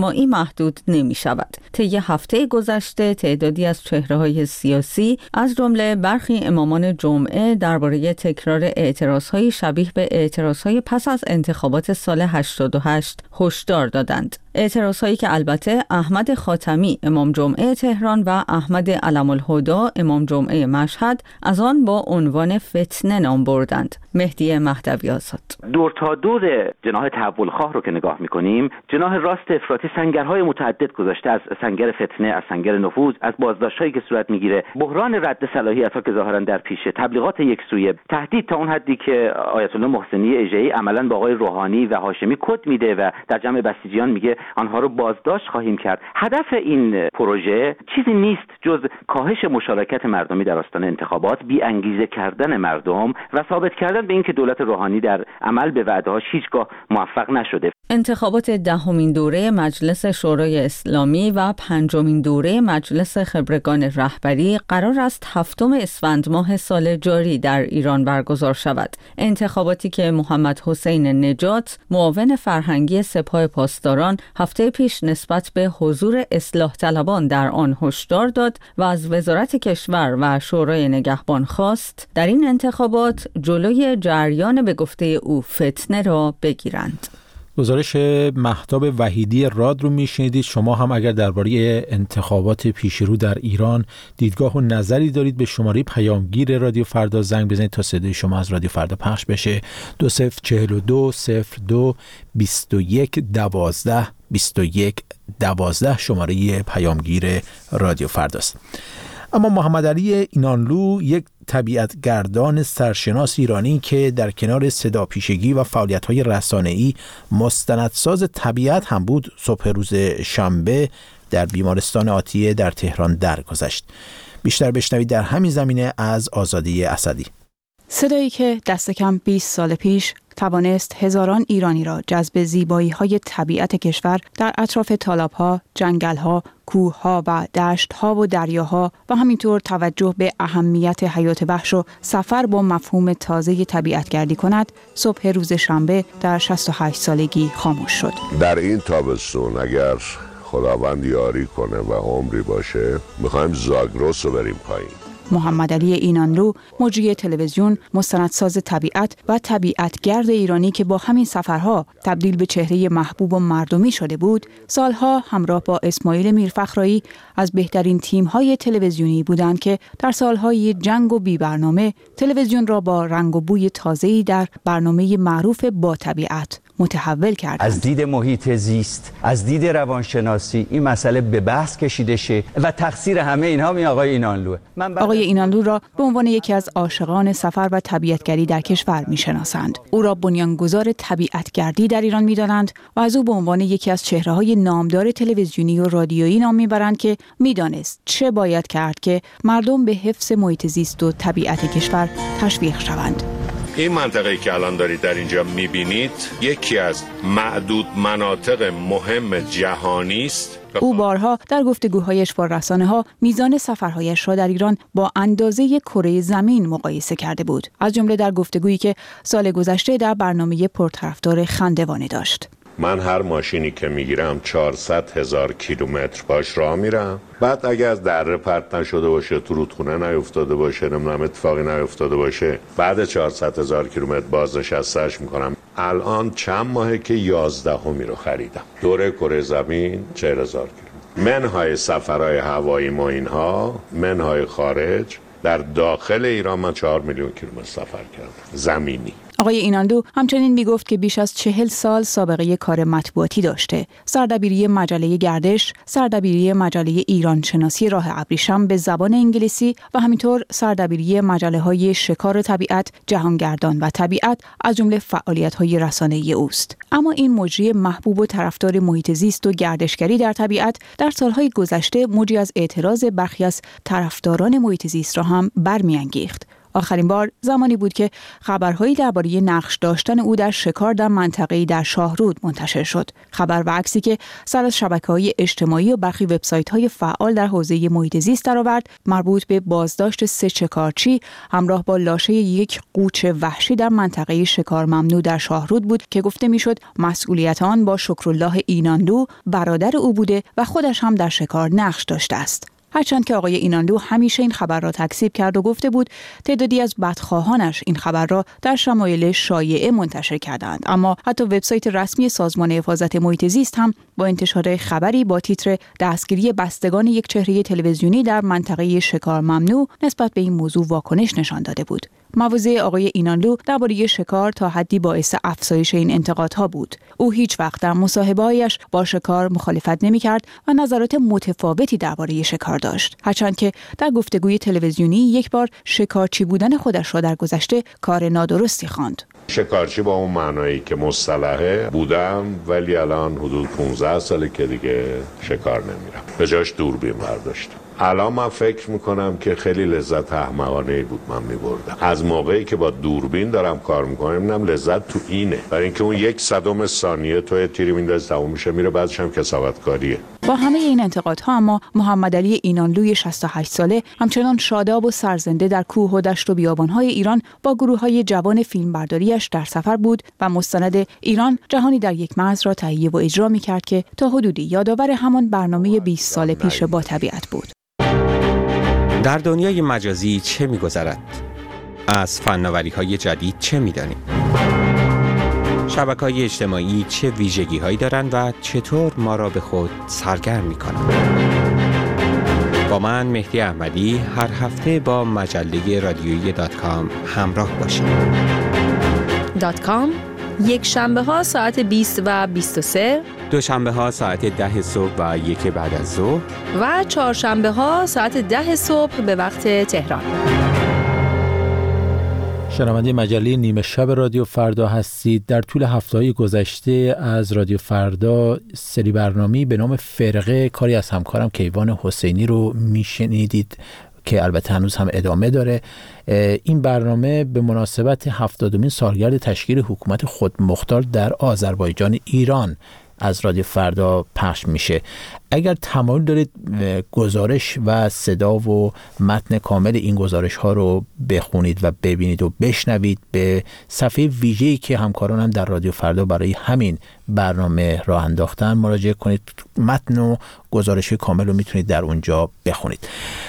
M: محدود نمی شود. طی هفته گذشته تعدادی از چهره‌های سیاسی از جمله برخی امامان جمعه درباره تکرار اعتراض‌های شبیه به اعتراض‌های پس از انتخابات سال 88 هشدار دادند. اعتراض‌هایی که البته احمد خاتمی امام جمعه تهران و احمد علم الهدی امام جمعه مشهد از آن با عنوان فتنه نام بردند. مهدی مهدوی آزاد.
N: دور تا دور جناح تحولخواه رو که نگاه می‌کنیم، جناح راست افراطی سنگرهای متعدد گذاشته، از سنگر فتنه، از سنگر نفوذ، از بازداشت‌هایی که صورت می‌گیره، بحران رد صلاحیت‌ها که ظاهراً در پیشه، تبلیغات یکسویه، تهدید تا اون حدی که آیت الله محسنی اژه‌ای عملاً با آقای روحانی و هاشمی کد میده و در جمع بسیجیان میگه آنها رو بازداشت خواهیم کرد. هدف این پروژه چیزی نیست جز کاهش مشارکت مردمی در آستان انتخابات، بی انگیزه کردن مردم و ثابت کردن به اینکه دولت روحانی در عمل به وعده‌هاش هیچگاه موفق نشده.
M: انتخابات 10مین دوره مجلس شورای اسلامی و 5مین دوره مجلس خبرگان رهبری قرار است 7 اسفند ماه سال جاری در ایران برگزار شود. انتخاباتی که محمد حسین نجات، معاون فرهنگی سپاه پاسداران، هفته پیش نسبت به حضور اصلاح طلبان در آن هشدار داد و از وزارت کشور و شورای نگهبان خواست در این انتخابات جلوی جریان به گفته او فتنه را بگیرند.
A: گزارش مهتاب وحیدی راد رو میشنیدید. شما هم اگر درباره انتخابات پیشرو در ایران دیدگاه و نظری دارید به شماره پیامگیر رادیو فردا زنگ بزنید تا صدای شما از رادیو فردا پخش بشه. 2042 02 21 12 21 12 شماره پیامگیر رادیو فرداست. اما محمد علی اینانلو، یک طبیعتگردان سرشناس ایرانی که در کنار صداپیشگی و فعالیت‌های رسانه‌ای مستندساز طبیعت هم بود، صبح روز شنبه در بیمارستان آتیه در تهران درگذشت. بیشتر بشنوید در همین زمینه از آزادی اسدی.
P: صدایی که دست کم 20 سال پیش توانست هزاران ایرانی را جذب زیبایی‌های طبیعت کشور در اطراف تالاب‌ها، جنگل‌ها، کوه‌ها و دشت‌ها و دریاها و همینطور توجه به اهمیت حیات وحش و سفر با مفهوم تازه طبیعتگردی کند، صبح روز شنبه در 68 سالگی خاموش شد.
Q: در این تابستون اگر خداوند یاری کنه و عمری باشه، می‌خوایم زاگرس رو بریم پایین.
P: محمد علی اینانلو، مجری تلویزیون، مستندساز طبیعت و طبیعتگرد ایرانی که با همین سفرها تبدیل به چهره محبوب و مردمی شده بود، سالها همراه با اسماعیل میرفخرایی از بهترین تیم‌های تلویزیونی بودند که در سالهای جنگ و بی‌برنامه تلویزیون را با رنگ و بوی تازه‌ای در برنامه معروف با طبیعت متحول کرد.
R: از دید محیط زیست، از دید روانشناسی این مسئله به بحث کشیده شه و تقصیر همه اینها می آقای اینانلوه.
P: آقای اینانلو را به عنوان یکی از عاشقان سفر و طبیعتگردی در کشور می‌شناسند. او را بنیانگذار طبیعتگردی در ایران می‌دانند و از او به عنوان یکی از چهره‌های نامدار تلویزیونی و رادیویی نام می‌برند که می‌دانست چه باید کرد که مردم به حفظ محیط زیست و طبیعت کشور تشویق شوند.
Q: این منطقه‌ای که الان دارید در اینجا می‌بینید یکی از معدود مناطق مهم جهانی است.
P: او بارها در گفتگوهایش با رسانه‌ها میزان سفرهایش را در ایران با اندازه کره زمین مقایسه کرده بود، از جمله در گفتگویی که سال گذشته در برنامه پرطرفدار خندوانه داشت.
Q: من هر ماشینی که میگیرم 400,000 کیلومتر باش راه میرم، بعد اگه از دره پرت نشده باشه، تو رودخونه نیفتاده باشه، نمیدونم اتفاقی نیفتاده باشه، بعد 400,000 کیلومتر بازنشسته‌اش میکنم. الان چند ماهه که 11می رو خریدم. دور کره زمین 40,000 کیلومتر. منهای سفرهای هوایی ما اینها، منهای خارج، در داخل ایران من 4 میلیون کیلومتر سفر کردم زمینی.
P: آقای اینانلو همچنین میگفت که بیش از 40 سال سابقه کار مطبوعاتی داشته. سردبیری مجله گردش، سردبیری مجله ایران شناسی راه ابریشم به زبان انگلیسی و همینطور سردبیری مجله‌های شکار طبیعت، جهانگردان و طبیعت از جمله فعالیت‌های رسانه‌ای اوست. اما این مجری محبوب و طرفدار محیط زیست و گردشگری در طبیعت در سالهای گذشته موجی از اعتراض برخی از طرفداران محیط زیست را هم برمی‌انگیخت. آخرین بار زمانی بود که خبرهایی درباره نقش داشتن او در شکار در منطقه‌ای در شاهرود منتشر شد. خبر و عکسی که سر از شبکه‌های اجتماعی و برخی وبسایت‌های فعال در حوزه محیط زیست درآورد، مربوط به بازداشت 3 شکارچی همراه با لاشه یک قوچ وحشی در منطقه شکار ممنوع در شاهرود بود که گفته میشد مسئولیت آن با شکرالله اینانلو برادر او بوده و خودش هم در شکار نقش داشته است. هرچند که آقای اینانلو همیشه این خبر را تکذیب کرد و گفته بود تعدادی از بدخواهانش این خبر را در شمایل شایعه منتشر کردند، اما حتی وبسایت رسمی سازمان حفاظت محیط زیست هم با انتشار خبری با تیتر دستگیری بستگان یک چهره تلویزیونی در منطقه شکار ممنوع نسبت به این موضوع واکنش نشان داده بود. مواضع آقای اینانلو درباره شکار تا حدی باعث افزایش این انتقادها بود. او هیچ وقت در مصاحبه‌هایش با شکار مخالفت نمی‌کرد و نظرات متفاوتی درباره شکار داشت. هرچند که در گفتگوی تلویزیونی یک بار شکارچی بودن خودش را در گذشته کار نادرستی خواند.
Q: شکارچی با اون معنایی که مصطلحه بودم، ولی الان حدود 15 ساله که دیگه شکار نمیرم. به جاش دوربین برداشتم. الان من فکر میکنم که خیلی لذت احمقانه‌ای بود من میبردم. از موقعی که با دوربین دارم کار میکنم اینم لذت تو اینه، برای اینکه اون 1/100 ثانیه تو تیری میندازی تموم میشه میره، بعدش هم کثافتکاریه.
P: با همه این انتقادها اما محمد علی اینانلوی 68 ساله همچنان شاداب و سرزنده در کوه و دشت و بیابان‌های ایران با گروه‌های جوان فیلمبرداریش در سفر بود و مستند ایران جهانی در یک مرز را تهیه و اجرا می‌کرد که تا حدودی یادآور همان برنامه 20 سال پیش با طبیعت بود.
J: در دنیای مجازی چه می‌گذرد؟ از فناوری‌های جدید چه می‌دانیم؟ شبکه‌های اجتماعی چه ویژگی‌هایی دارند و چطور ما را به خود سرگرم می‌کنند؟ با من مهدی احمدی هر هفته با مجله رادیویی .com همراه باشید.
S: .com یک شنبه ها ساعت 20 و 23،
J: دوشنبه ها ساعت 10 صبح و 1 بعد از ظهر
S: و چهارشنبه ها ساعت 10 صبح به وقت تهران.
A: شنونده مجله نیمه شب رادیو فردا هستید. در طول هفته‌های گذشته از رادیو فردا سری برنامه‌ای به نام فرقه، کاری از همکارم کیوان حسینی رو میشنیدید که البته هنوز هم ادامه داره. این برنامه به مناسبت 70مین سالگرد تشکیل حکومت خودمختار در آذربایجان ایران از رادیو فردا پخش میشه. اگر تمایل دارید گزارش و صدا و متن کامل این گزارش ها رو بخونید و ببینید و بشنوید، به صفحه ویژه‌ای که همکارانم در رادیو فردا برای همین برنامه راه انداختن مراجعه کنید. متن و گزارش کامل رو میتونید در اونجا بخونید.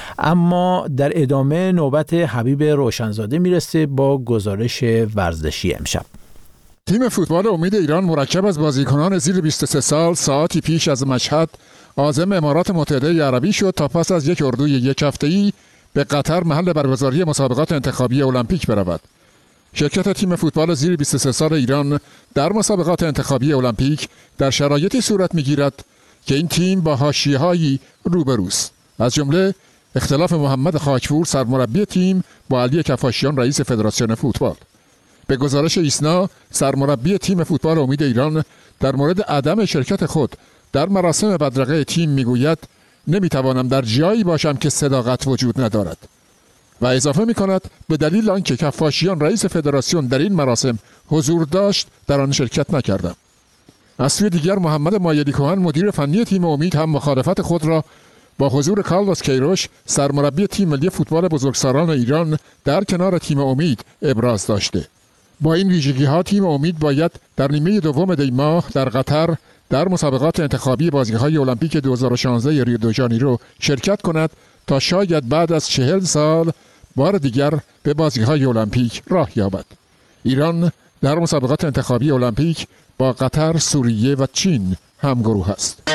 A: اما در ادامه نوبت حبیب روشنزاده میرسه با گزارش ورزشی امشب.
T: تیم فوتبال امید ایران مرکب از بازیکنان زیر 23 سال ساعتی پیش از مشهد عازم امارات متحده عربی شد تا پس از یک اردوی یک هفته‌ای به قطر محل برگزاری مسابقات انتخابی المپیک برود. شرکت تیم فوتبال زیر 23 سال ایران در مسابقات انتخابی المپیک در شرایطی صورت می‌گیرد که این تیم با حاشیه‌هایی روبروست، از جمله اختلاف محمد خاکپور سرمربی تیم با علی کفاشیان رئیس فدراسیون فوتبال. به گزارش ایسنا، سرمربی تیم فوتبال امید ایران در مورد عدم شرکت خود در مراسم بدرقه تیم میگوید نمیتوانم در جایی باشم که صداقت وجود ندارد و اضافه میکند به دلیل آنکه کفاشیان رئیس فدراسیون در این مراسم حضور داشت در آن شرکت نکردم. از سوی دیگر محمد مایلی کوهن مدیر فنی تیم امید هم مخالفت خود را با حضور کارلوس کیروش سرمربی تیم ملی فوتبال بزرگسالان ایران در کنار تیم امید ابراز داشته. با این ویژگی‌ها تیم امید باید در نیمه دوم دی ماه در قطر در مسابقات انتخابی بازی‌های المپیک 2016 ریو دو ژانیرو شرکت کند تا شاید بعد از 40 سال بار دیگر به بازی‌های المپیک راه یابد. ایران در مسابقات انتخابی المپیک با قطر، سوریه و چین همگروه است.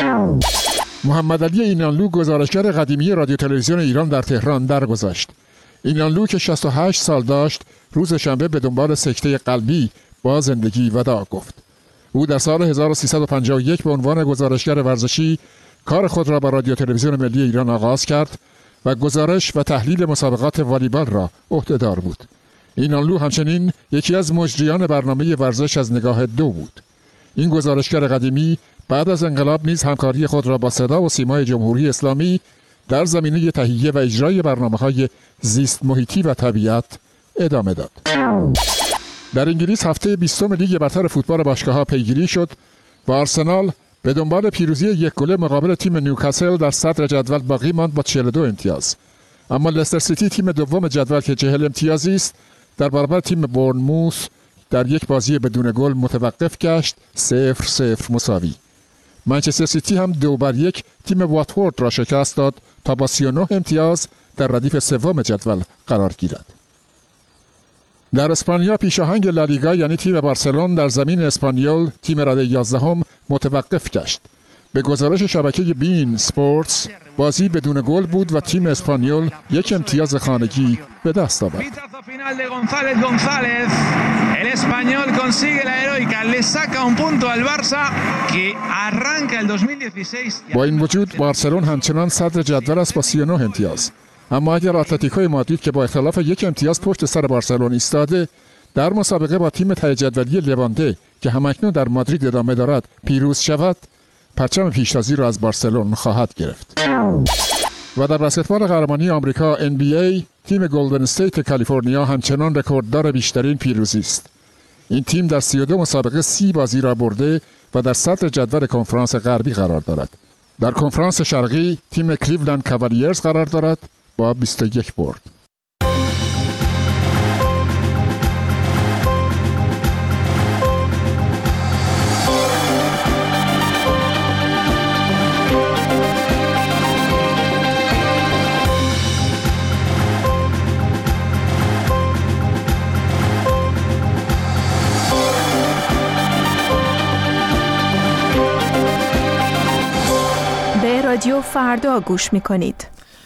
T: محمد علی اینانلو گزارشگر قدیمی رادیو تلویزیون ایران در تهران درگذشت. اینانلو که 68 سال داشت روز شنبه به دنبال سکته قلبی با زندگی وداع گفت. او در سال 1351 به عنوان گزارشگر ورزشی کار خود را با رادیو تلویزیون ملی ایران آغاز کرد و گزارش و تحلیل مسابقات والیبال را عهده‌دار بود. اینانلو همچنین یکی از مجریان برنامه ورزش از نگاه دو بود. این گزارشگر قدیمی بعد از انقلاب نیز همکاری خود را با صدا و سیمای جمهوری اسلامی در زمینه تهیه و اجرای برنامه‌های زیست محیطی و طبیعت ادامه داد. در انگلیس هفته 20 لیگ برتر فوتبال باشگاه‌ها پیگیری شد و آرسنال به دنبال پیروزی 1-0 مقابل تیم نیوکاسل در صدر جدول باقی ماند با 42 امتیاز. اما لستر سیتی تیم دوم جدول که 40 امتیازی است در برابر تیم بورنموث در یک بازی بدون گل متوقف گشت، 0-0 مساوی. منچستر سیتی هم 2-1 تیم واتفورد را شکست داد تا با 39 امتیاز در ردیف سوم جدول قرار گیرد. در اسپانیا پیشاهنگ لالیگا یعنی تیم بارسلون در زمین اسپانیول تیم رده 11 متوقف گشت. به گزارش شبکه بین سپورتس بازی بدون گل بود و تیم اسپانیول 1 امتیاز خانگی به دست آورد. با این وجود بارسلون همچنان صدر جدول است با 39 امتیاز. اما اگر اتلتیکو مادرید که با اختلاف 1 امتیاز پشت سر بارسلون ایستاده در مسابقه با تیم ته جدولی لوانته که همکنون در مادرید ادامه دارد پیروز شود، پرچم پیشتازی را از بارسلون خواهد گرفت. و در بسکتبال قهرمانی آمریکا NBA تیم گلدن استیت کالیفرنیا همچنان رکورددار بیشترین پیروزی است. این تیم در 32 مسابقه 30 بازی را برده و در صدر جدول کنفرانس غربی قرار دارد. در کنفرانس شرقی تیم کلیولند کاوالیرز قرار دارد با 21 برد.
S: رادیو فردا گوش می‌کنید.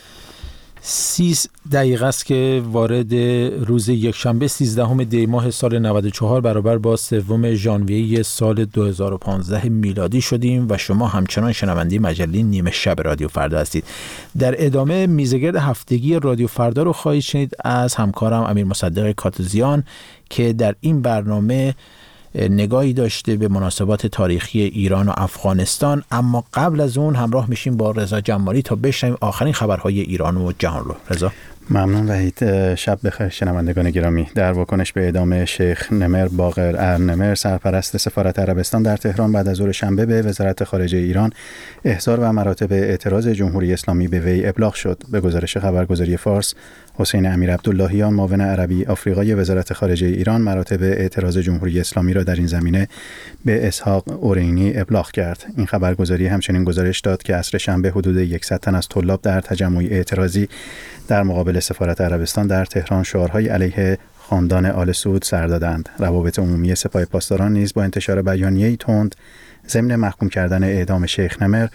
A: 30 دقیقه است که وارد روز یکشنبه 13 دی ماه سال 94 برابر با 3 ژانویه سال 2015 میلادی شدیم و شما همچنان شنونده مجله نیمه شب رادیو فردا هستید. در ادامه میزگرد هفتگی رادیو فردا رو خواهید شنید از همکارم امیر مصدق کاتوزیان که در این برنامه نگاهی داشته به مناسبات تاریخی ایران و افغانستان. اما قبل از اون همراه میشیم با رضا جمالی تا بشنویم آخرین خبرهای ایران و جهان رو. رضا.
B: ممنون وحید. شب بخیر شنوندگان گرامی. در واکنش به اعدام شیخ نمر باقر ارنمر سرپرست سفارت عربستان در تهران بعد از ظهر شنبه به وزارت خارجه ایران احضار و مراتب اعتراض جمهوری اسلامی به وی ابلاغ شد. به گزارش خبرگزاری فارس، حسین امیر عبداللهیان معاون عربی آفریقای وزارت خارجه ایران مراتب اعتراض جمهوری اسلامی را در این زمینه به اسحاق اورینی ابلاغ کرد. این خبرگزاری همچنین گزارش داد که عصر شنبه حدود 100 تن از طلاب در تجمعی اعتراضی در مقابل سفارت عربستان در تهران شعارهای علیه خاندان آل سعود سر دادند. روابط عمومی سپاه پاسداران نیز با انتشار بیانیه‌ای تند ضمن محکوم کردن اعدام شیخ نمر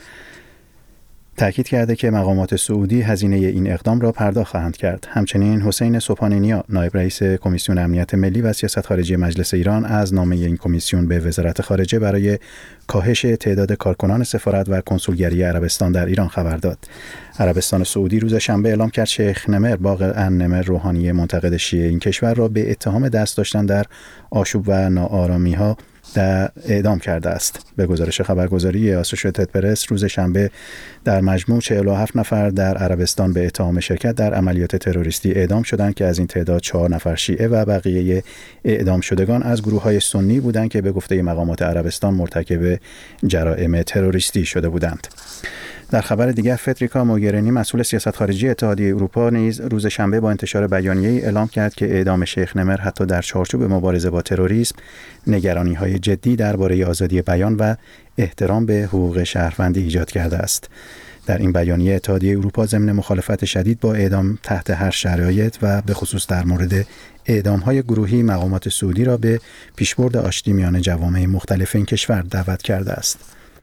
B: تأکید کرده که مقامات سعودی هزینه این اقدام را پرداخت خواهند کرد. همچنین حسین سبحانی نایب رئیس کمیسیون امنیت ملی و سیاست خارجی مجلس ایران از نامه این کمیسیون به وزارت خارجه برای کاهش تعداد کارکنان سفارت و کنسولگری عربستان در ایران خبر داد. عربستان سعودی روز شنبه اعلام کرد شیخ نمر باقر ارنمر روحانی منتقد شیعه این کشور را به اتهام دست داشتن در آشوب و ناآرامی‌ها در اعدام کرده است. به گزارش خبرگزاری آسوشییتد پرس روز شنبه در مجموع 47 نفر در عربستان به اتهام شرکت در عملیات تروریستی اعدام شدند که از این تعداد 4 نفر شیعه و بقیه اعدام شدگان از گروه‌های سنی بودند که به گفته مقامات عربستان مرتکب جرائم تروریستی شده بودند. در خبر دیگر فدریکا موگرینی مسئول سیاست خارجی اتحادیه اروپا نیز روز شنبه با انتشار بیانیه‌ای اعلام کرد که اعدام شیخ نمر حتی در چارچوب مبارزه با تروریسم نگرانی‌های جدی درباره آزادی بیان و احترام به حقوق شهروندی ایجاد کرده است. در این بیانیه اتحادیه اروپا ضمن مخالفت شدید با اعدام تحت هر شرایط و به خصوص در مورد اعدام‌های گروهی مقامات سعودی را به پیشبرد آشتی میان جوامع مختلف این کشور دعوت کرده است.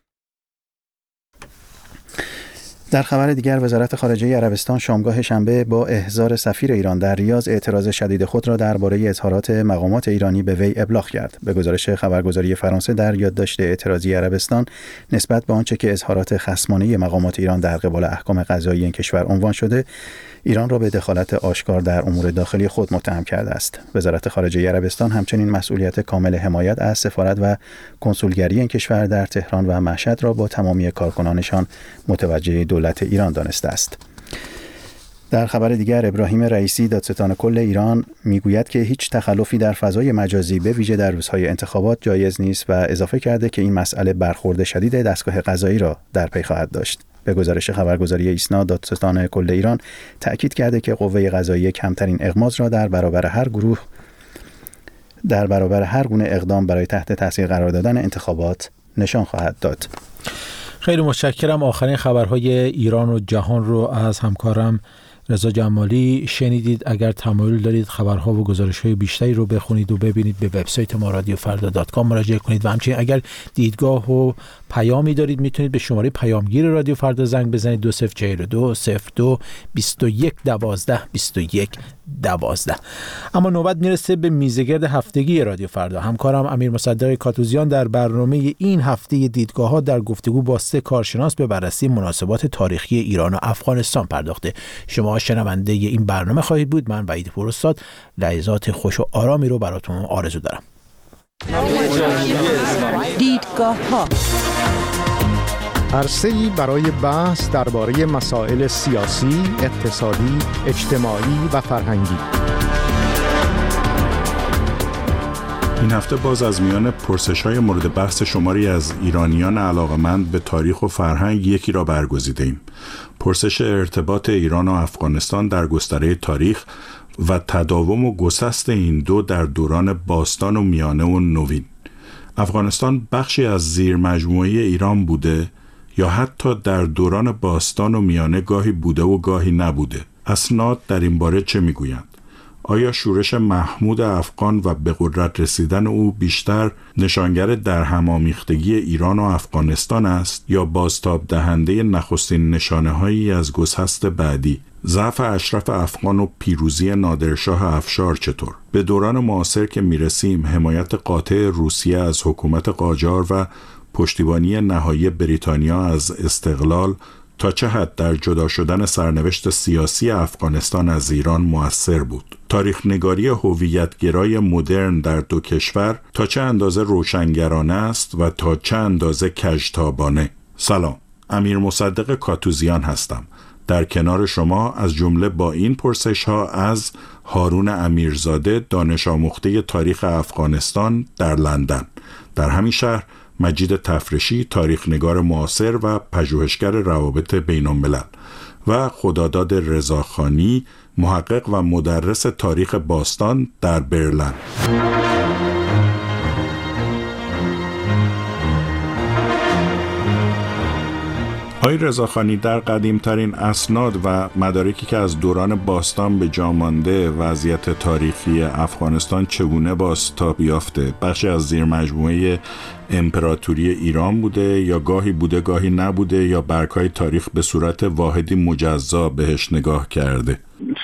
B: در خبر دیگر وزارت خارجه عربستان شامگاه شنبه با احضار سفیر ایران در ریاض اعتراض شدید خود را درباره اظهارات مقامات ایرانی به وی ابلاغ کرد. به گزارش خبرگزاری فرانسه در یادداشت اعتراضی عربستان نسبت به آنچه که اظهارات خصمانه مقامات ایران در قبال احکام قضایی این کشور عنوان شده، ایران را به دخالت آشکار در امور داخلی خود متهم کرده است. وزارت خارجه عربستان همچنین مسئولیت کامل حمایت از سفارت و کنسولگری این کشور در تهران و مشهد را با تمامی کارکنانشان متوجه دولت ایران دانسته است. در خبر دیگر ابراهیم رئیسی دادستان کل ایران میگوید که هیچ تخلفی در فضای مجازی به ویژه در روزهای انتخابات جایز نیست و اضافه کرده که این مسئله برخورد شدید دستگاه قضایی را در پی خواهد داشت. به گزارش خبرگزاری ایسنا دادستان کل ایران تأکید کرده که قوه قضاییه کمترین اغماض را در برابر هر گونه اقدام برای تحت تاثیر قرار دادن انتخابات نشان خواهد داد.
A: خیلی متشکرم. آخرین خبرهای ایران و جهان رو از همکارم رضا جمالی شنیدید. اگر تمایل دارید خبرها و گزارش‌های بیشتری رو بخونید و ببینید به وبسایت ما radiofrda.com مراجعه کنید و همچنین اگر دیدگاه و پیامی دارید میتونید به شماره پیامگیر رادیو فردا زنگ بزنید 2042 02 21 12 21 12. اما نوبت میرسه به میزگرد هفتگی رادیو فردا. همکارم امیر مصدق کاتوزیان در برنامه این هفته دیدگاه‌ها در گفتگو با 3 کارشناس به بررسی مناسبات تاریخی ایران و افغانستان پرداخته. شما شنونده این برنامه خواهید بود. من وحید پوراستاد لحظات خوش و آرامی رو براتون آرزو دارم.
P: دیدگاه‌ها
U: عرصه‌ای برای بحث درباره مسائل سیاسی، اقتصادی، اجتماعی و فرهنگی.
V: این هفته باز از میان پرسش‌های مورد بحث شماری از ایرانیان علاقه‌مند به تاریخ و فرهنگ یکی را برگزیده‌ایم. پرسش ارتباط ایران و افغانستان در گستره تاریخ و تداوم و گسست این دو در دوران باستان و میانه و نوین. افغانستان بخشی از زیر مجموعه ایران بوده یا حتی در دوران باستان و میانه گاهی بوده و گاهی نبوده؟ اسناد در این باره چه میگویند؟ آیا شورش محمود افغان و به قدرت رسیدن او بیشتر نشانگر در هم‌آمیختگی ایران و افغانستان است یا بازتاب دهنده نخستین نشانه‌هایی از گسست بعدی؟ ضعف اشرف افغان و پیروزی نادرشاه افشار چطور؟ به دوران معاصر که میرسیم حمایت قاطع روسیه از حکومت قاجار و پشتیبانی نهایی بریتانیا از استقلال تا چه حد در جدا شدن سرنوشت سیاسی افغانستان از ایران مؤثر بود؟ تاریخ نگاری هویت‌گرای مدرن در دو کشور تا چه اندازه روشنگرانه است و تا چه اندازه کژتابانه؟ سلام، امیر مصدق کاتوزیان هستم. در کنار شما از جمله با این پرسش‌ها از هارون امیرزاده، دانش آموخته تاریخ افغانستان در لندن. در همین شهر مجید تفرشی، تاریخ نگار معاصر و پژوهشگر روابط بین الملل و خداداد رضاخانی، محقق و مدرس تاریخ باستان در برلین. آقای رضاخانی، در قدیمترین اسناد و مدارکی که از دوران باستان به جا مانده وضعیت تاریخی افغانستان چگونه بازتاب یافته؟ بخشی از زیر مجموعه امپراتوری ایران بوده یا گاهی بوده گاهی نبوده یا برگ‌های تاریخ به صورت واحدی مجزا بهش نگاه کرده؟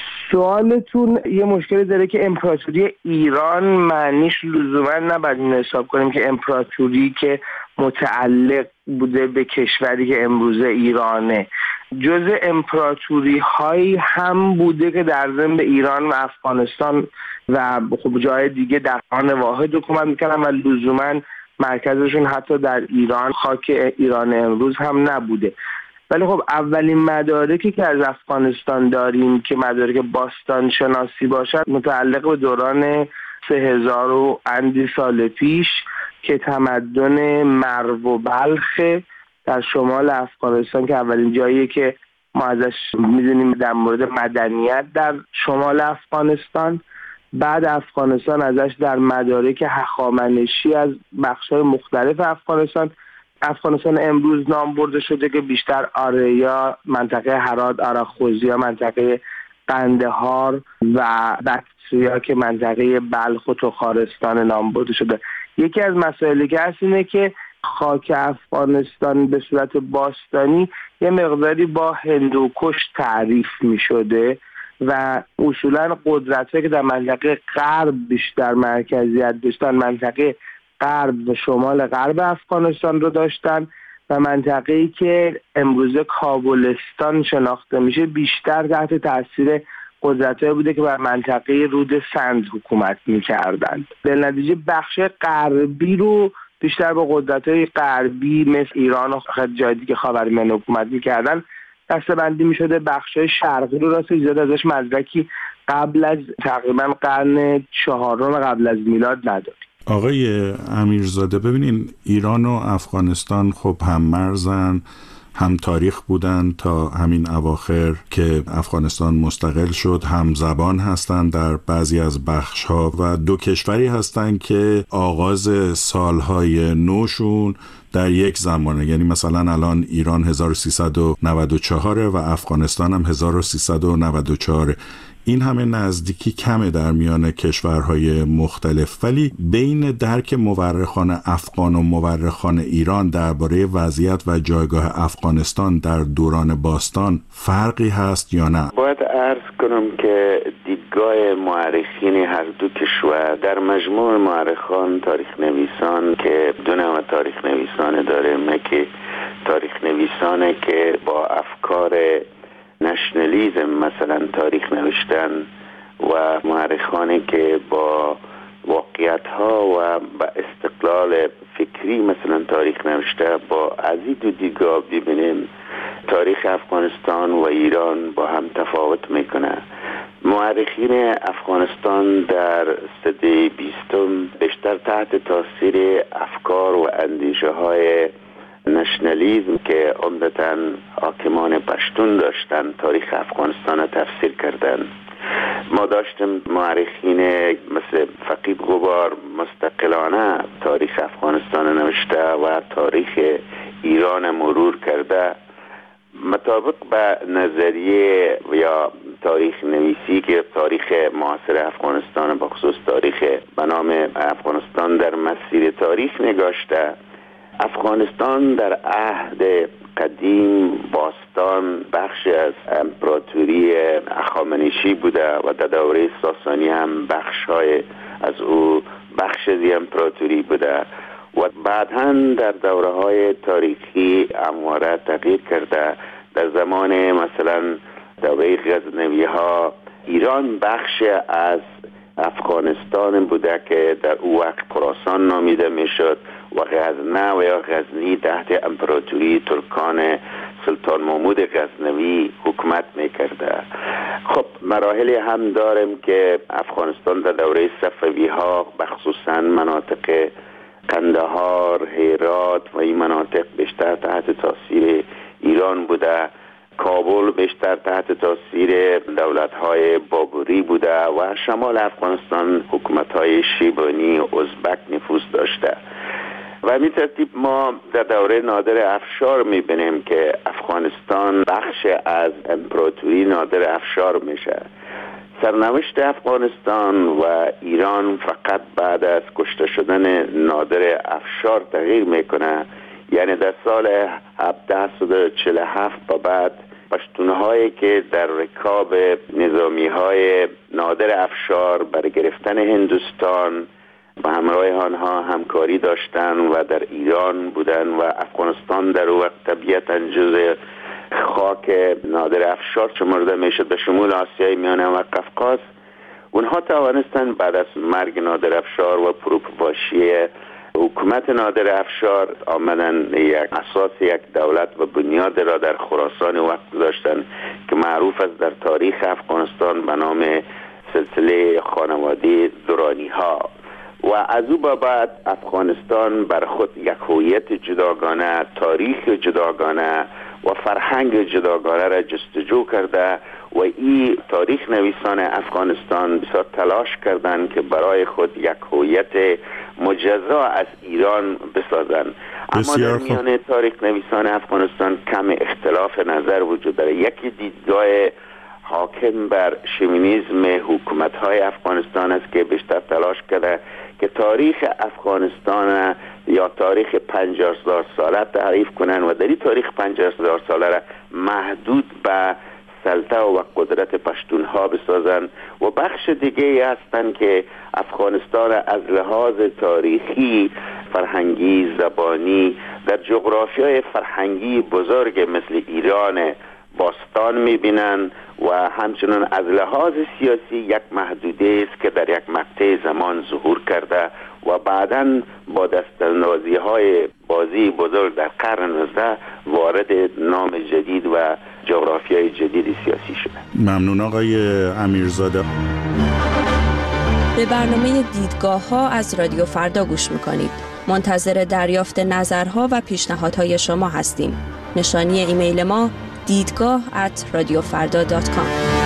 W: سوالتون یه مشکلی داره که امپراتوری ایران معنیش لزوما نباید این حساب کنیم که امپراتوری که متعلق بوده به کشوری که امروزه ایرانه. جزء امپراتوری هایی هم بوده که در ضمن به ایران و افغانستان و خب جای دیگه در آن واحد حکومت میکردن و لزوما مرکزشون حتی در ایران، خاک ایران امروز هم نبوده. ولی خب اولین مدارکی که از افغانستان داریم که مدارک باستان شناسی باشد متعلق به دوران 3000 و اندی سال پیش که تمدن مرو و بلخ در شمال افغانستان که اولین جاییه که ما ازش میدونیم در مورد مدنیت در شمال افغانستان. بعد افغانستان ازش در مدارک هخامنشی از بخش‌های مختلف افغانستان امروز نام برده شده که بیشتر آریا، منطقه هرات، آراخوزیا، منطقه قندهار و بکتریا که منطقه بلخ و تخارستان نام برده شده. یکی از مسائلی که هست اینه که خاک افغانستان به صورت باستانی یه مقداری با هندوکش تعریف می شده و اصولا قدرت‌هایی که در منطقه غرب بیشتر مرکزیت داشتن منطقه غرب و شمال غرب افغانستان رو داشتن و منطقه‌ای که امروزه کابلستان شناخته میشه بیشتر تحت تاثیر قدرت‌هایی بوده که بر منطقه رود سند حکومت می‌کردند. به نتیجه بخش غربی رو بیشتر با قدرت‌های غربی مثل ایران و جای دیگه خاورمیانه حکومت می‌کردن دسته‌بندی می‌شده، بخش‌های شرقی رو راست زیاد ازش مدرکی قبل از تقریبا قرن 4 قبل از میلاد نداریم.
V: آقای امیرزاده، ببینین ایران و افغانستان خب هم مرزن، هم تاریخ بودن تا همین اواخر که افغانستان مستقل شد، هم زبان هستند در بعضی از بخش‌ها و دو کشوری هستند که آغاز سالهای نوشون در یک زمانه، یعنی مثلا الان ایران 1394 و افغانستان هم 1394. این همه نزدیکی کمه در میان کشورهای مختلف، ولی بین درک مورخان افغان و مورخان ایران درباره وضعیت و جایگاه افغانستان در دوران باستان فرقی هست یا نه؟
N: باید عرض کنم که دیدگاه مورخین هر دو کشور در مجموع مورخان تاریخ نویسان که دو نوع تاریخ نویسان داره، که تاریخ نویسانه که با افکار نشنالیزم مثلا تاریخ نوشتن و مورخانی که با واقعیت ها و با استقلال فکری مثلا تاریخ نوشته. با از این دو دیدگاه ببینیم تاریخ افغانستان و ایران با هم تفاوت میکنه. مورخین افغانستان در سده 20 بیشتر تحت تاثیر افکار و اندیشه های نشنالیزم که عمدتاً حاکمان پشتون داشتن تاریخ افغانستان را تفسیر کردن. ما داشتیم مورخین مثل فقید غبار مستقلانه تاریخ افغانستان نوشته و تاریخ ایران مرور کرده مطابق به نظریه یا تاریخ نویسی که تاریخ معاصر افغانستان بخصوص تاریخ به نام افغانستان در مسیر تاریخ نگاشته. افغانستان در عهد قدیم باستان بخش از امپراتوری هخامنشی بوده و در دوره ساسانی هم بخش‌های از او بخش از امپراتوری بوده و بعداً در دوره‌های تاریخی همواره تغییر کرده. در زمان مثلا دوره غزنوی‌ها ایران بخش از افغانستان بوده که در او وقت خراسان نامیده میشد و غزنه و یا غزنی تحت امپراتوری ترکان سلطان محمود غزنوی حکومت میکرده. خب مراحلی هم داریم که افغانستان در دوره صفوی ها بخصوصا مناطق قندهار، هرات و این مناطق بیشتر تحت تاثیر ایران بوده. کابل بیشتر تحت تاثیر دولت‌های بابری بوده و شمال افغانستان حکومت‌های شیبانی و ازبک نفوذ داشته. و همین ترتیب ما در دوره نادر افشار می‌بینیم که افغانستان بخش از امپراتوری نادر افشار میشه. سرنوشت افغانستان و ایران فقط بعد از کشته شدن نادر افشار تغییر میکنه. یعنی در سال 1747 به بعد پشتونهایی که در رکاب نظامی‌های نادر افشار برای گرفتن هندوستان و همراه آنها همکاری داشتن و در ایران بودن و افغانستان در وقت طبیعتاً جزء خاک نادر افشار شمرده میشد به شمول آسیای میانه و قفقاز. اونها توانستن بعد از مرگ نادر افشار و فروپاشی حکومت نادر افشار آمدن یک دولت و بنیاد را در خراسان وقت داشتن که معروف است در تاریخ افغانستان به نام سلسله خانواده درانی ها. و از او به بعد افغانستان بر خود یک هویت جداگانه، تاریخ جداگانه و فرهنگ جداگانه را جستجو کرده و این تاریخ نویسان افغانستان بسیار تلاش کردند که برای خود یک هویت مجزا از ایران بسازند. اما در میان تاریخ نویسان افغانستان کم اختلاف نظر وجود داره. یکی دیدگاه حاکم بر شوینیسم حکومت‌های افغانستان است که بیشتر تلاش کرده که تاریخ افغانستان یا تاریخ 50,000 ساله تعریف کنند و در این تاریخ 50,000 ساله را محدود به سلطه و قدرت پشتونها بسازند و بخش دیگه هستند که افغانستان از لحاظ تاریخی، فرهنگی، زبانی در جغرافیای فرهنگی بزرگ مثل ایران باستان میبینن و همچنان از لحاظ سیاسی یک محدوده است که در یک مقطع زمان ظهور کرده و بعداً با دستاندازی های بازی بزرگ در قرن 19 وارد نام جدید و جغرافیای جدید سیاسی شده.
V: ممنون آقای امیرزاده.
S: به برنامه دیدگاه‌ها از رادیو فردا گوش میکنید. منتظر دریافت نظرها و پیشنهادهای شما هستیم. نشانی ایمیل ما دیدگاه@radiofarda.com.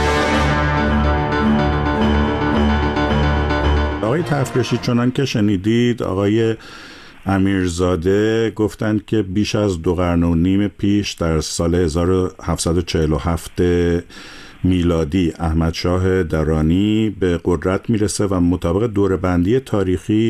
V: آقای تفرشی، چنان که شنیدید آقای امیرزاده گفتند که بیش از 2 قرن و نیم پیش در سال 1747 میلادی احمد شاه درانی به قدرت میرسه و مطابق دوره‌بندی تاریخی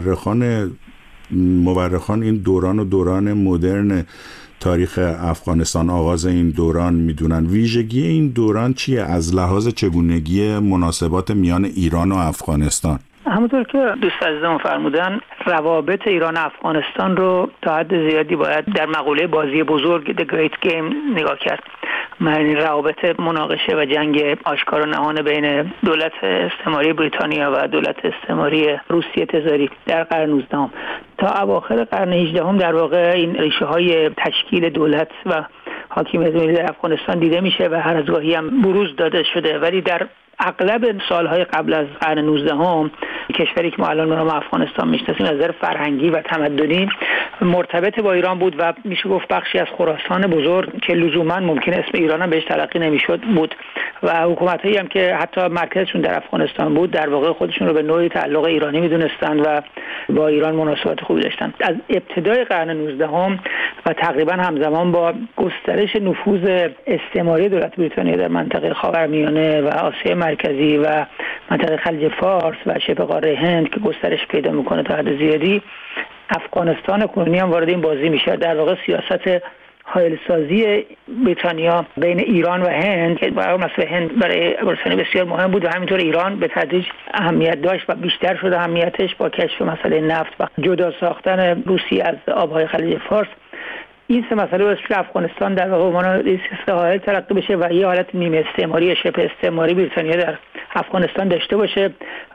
V: مورخان این دوران و دوران مدرن تاریخ افغانستان، آغاز این دوران میدونن. ویژگی این دوران چیه از لحاظ چگونگی مناسبات میان ایران و افغانستان؟
E: همونطور که دوست عزیزم فرمودن، روابط ایران و افغانستان رو تا حد زیادی باید در مقوله بازی بزرگ The Great Game نگاه کرد. معنی روابط مناقشه و جنگ آشکار و نهان بین دولت استعماری بریتانیا و دولت استعماری روسیه تزاری در قرن 19 تا اواخر قرن 18 در واقع این ریشه های تشکیل دولت و حاکمیت ملی در افغانستان دیده میشه و هر از گاهی هم بروز داده شده، ولی در اغلب سالهای قبل از قرن 19 کشوری که ما الان به نام افغانستان میشناسیم از نظر فرهنگی و تمدنی مرتبط با ایران بود و میشه گفت بخشی از خراسان بزرگ که لزوما ممکن اسم ایران هم بهش تلقی نمیشد بود و حکومتایی هم که حتی مرکزشون در افغانستان بود در واقع خودشون رو به نوعی تعلق ایرانی میدونستان و با ایران مناسبات خوبی داشتن. از ابتدای قرن 19 و تقریبا همزمان با گسترش نفوذ استعماری دولت بریتانیا در منطقه خاورمیانه و آسیا مرکزی و منطقه خلیج فارس و شبه قاره هند که گسترش پیدا میکنه تا حد زیادی، افغانستان کنونی هم وارد این بازی میشه. در واقع سیاست حائل‌سازی بریتانیا بین ایران و هند که برای مسئله هند برای بریتانیا بسیار مهم بود و همینطور ایران به تدریج اهمیت داشت و بیشتر شد اهمیتش با کشف مسئله نفت و جدا ساختن روسیه از آبهای خلیج فارس. این سه مسئله باعث شد افغانستان در واقع عنوان سیاست حائل تلقی بشه و یه حالت نیمه استعماری یا شبه استعماری بریتانیا در افغانستان داشته باشه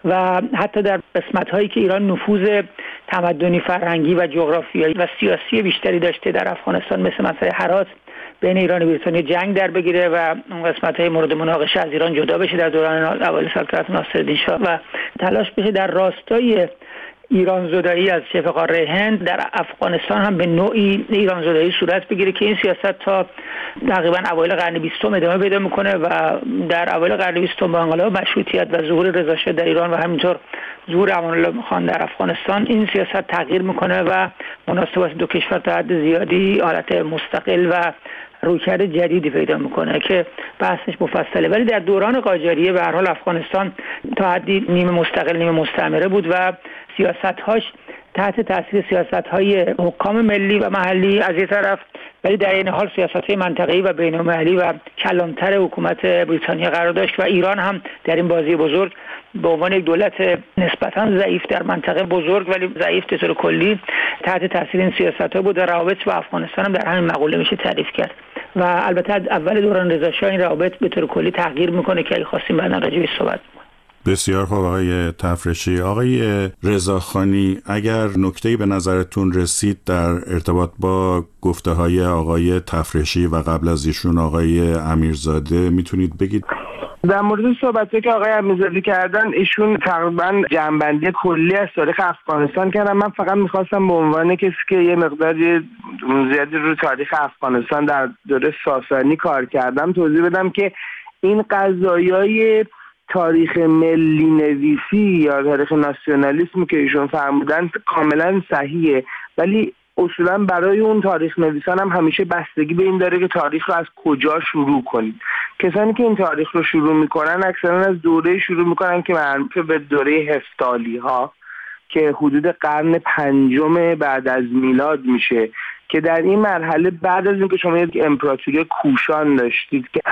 E: و حتی در قسمت‌هایی که ایران نفوذ تمدنی، فرهنگی و جغرافیایی و سیاسی بیشتری داشته در افغانستان مثل مسئله هرات بین ایران و بریتانیا جنگ در بگیره و اون قسمت‌های مورد مناقشه از ایران جدا بشه در دوران اوایل سلطنت ناصرالدین شاه و تلاش بشه در راستای ایران زدایی از شبه قاره هند در افغانستان هم به نوعی ایران زدایی صورت بگیره که این سیاست تا تقریبا اوایل قرن 20 ادامه پیدا میکنه و در اوایل قرن 20 با انقلاب مشروطیت و ظهور رضا شاه در ایران و همینطور ظهور امان الله خان در افغانستان این سیاست تغییر میکنه و مناسبات دو کشور تا حد زیادی حالت مستقل و رویکرد جدیدی پیدا میکنه که بحثش مفصله. ولی در دوران قاجاریه به هر حال افغانستان تا حدی نیمه مستقل نیمه مستعمره بود و سیاست‌هاش تحت تاثیر سیاست‌های حکام ملی و محلی از یک طرف، ولی در این حال سیاست‌های منطقه‌ای و بین‌المللی و کلانتر حکومت بریتانیا قرار داشت و ایران هم در این بازی بزرگ به عنوان یک دولت نسبتاً ضعیف در منطقه بزرگ ولی ضعیف به طور کلی تحت تاثیر این سیاست‌ها بود و روابط با افغانستان هم در همین مقوله میشه تعریف کرد و البته از اول دوران رضا شاه این روابط به طور کلی تغییر میکنه که اگه خواستیم بعداً راجع بهش صحبت کنیم.
V: بسیار خوب آقای تفرشی. آقای رضاخانی، اگر نکته‌ای به نظرتون رسید در ارتباط با گفته‌های آقای تفرشی و قبل از ایشون آقای امیرزاده میتونید بگید؟
W: در مورد صحبتی که آقای امیرزاده کردن، ایشون تقریبا جنبندی کلی از تاریخ افغانستان کردن. من فقط میخواستم به عنوان کسی که یه مقداری زیادی رو تاریخ افغانستان در دوره ساسانی کار کردم توضیح بدم که این قضایای تاریخ ملی نویسی یا تاریخ ناسیونالیسم که ایشون فرمودن کاملا صحیحه، ولی اصولا برای اون تاریخ نویسان هم همیشه بستگی به این داره که تاریخ رو از کجا شروع کنید. کسانی که این تاریخ رو شروع میکنن اکثرا از دوره شروع میکنن که مربوط به دوره هفتالی ها که حدود قرن 5 بعد از میلاد میشه، که در این مرحله بعد از اینکه شما یک امپراتوری کوشان داشتید که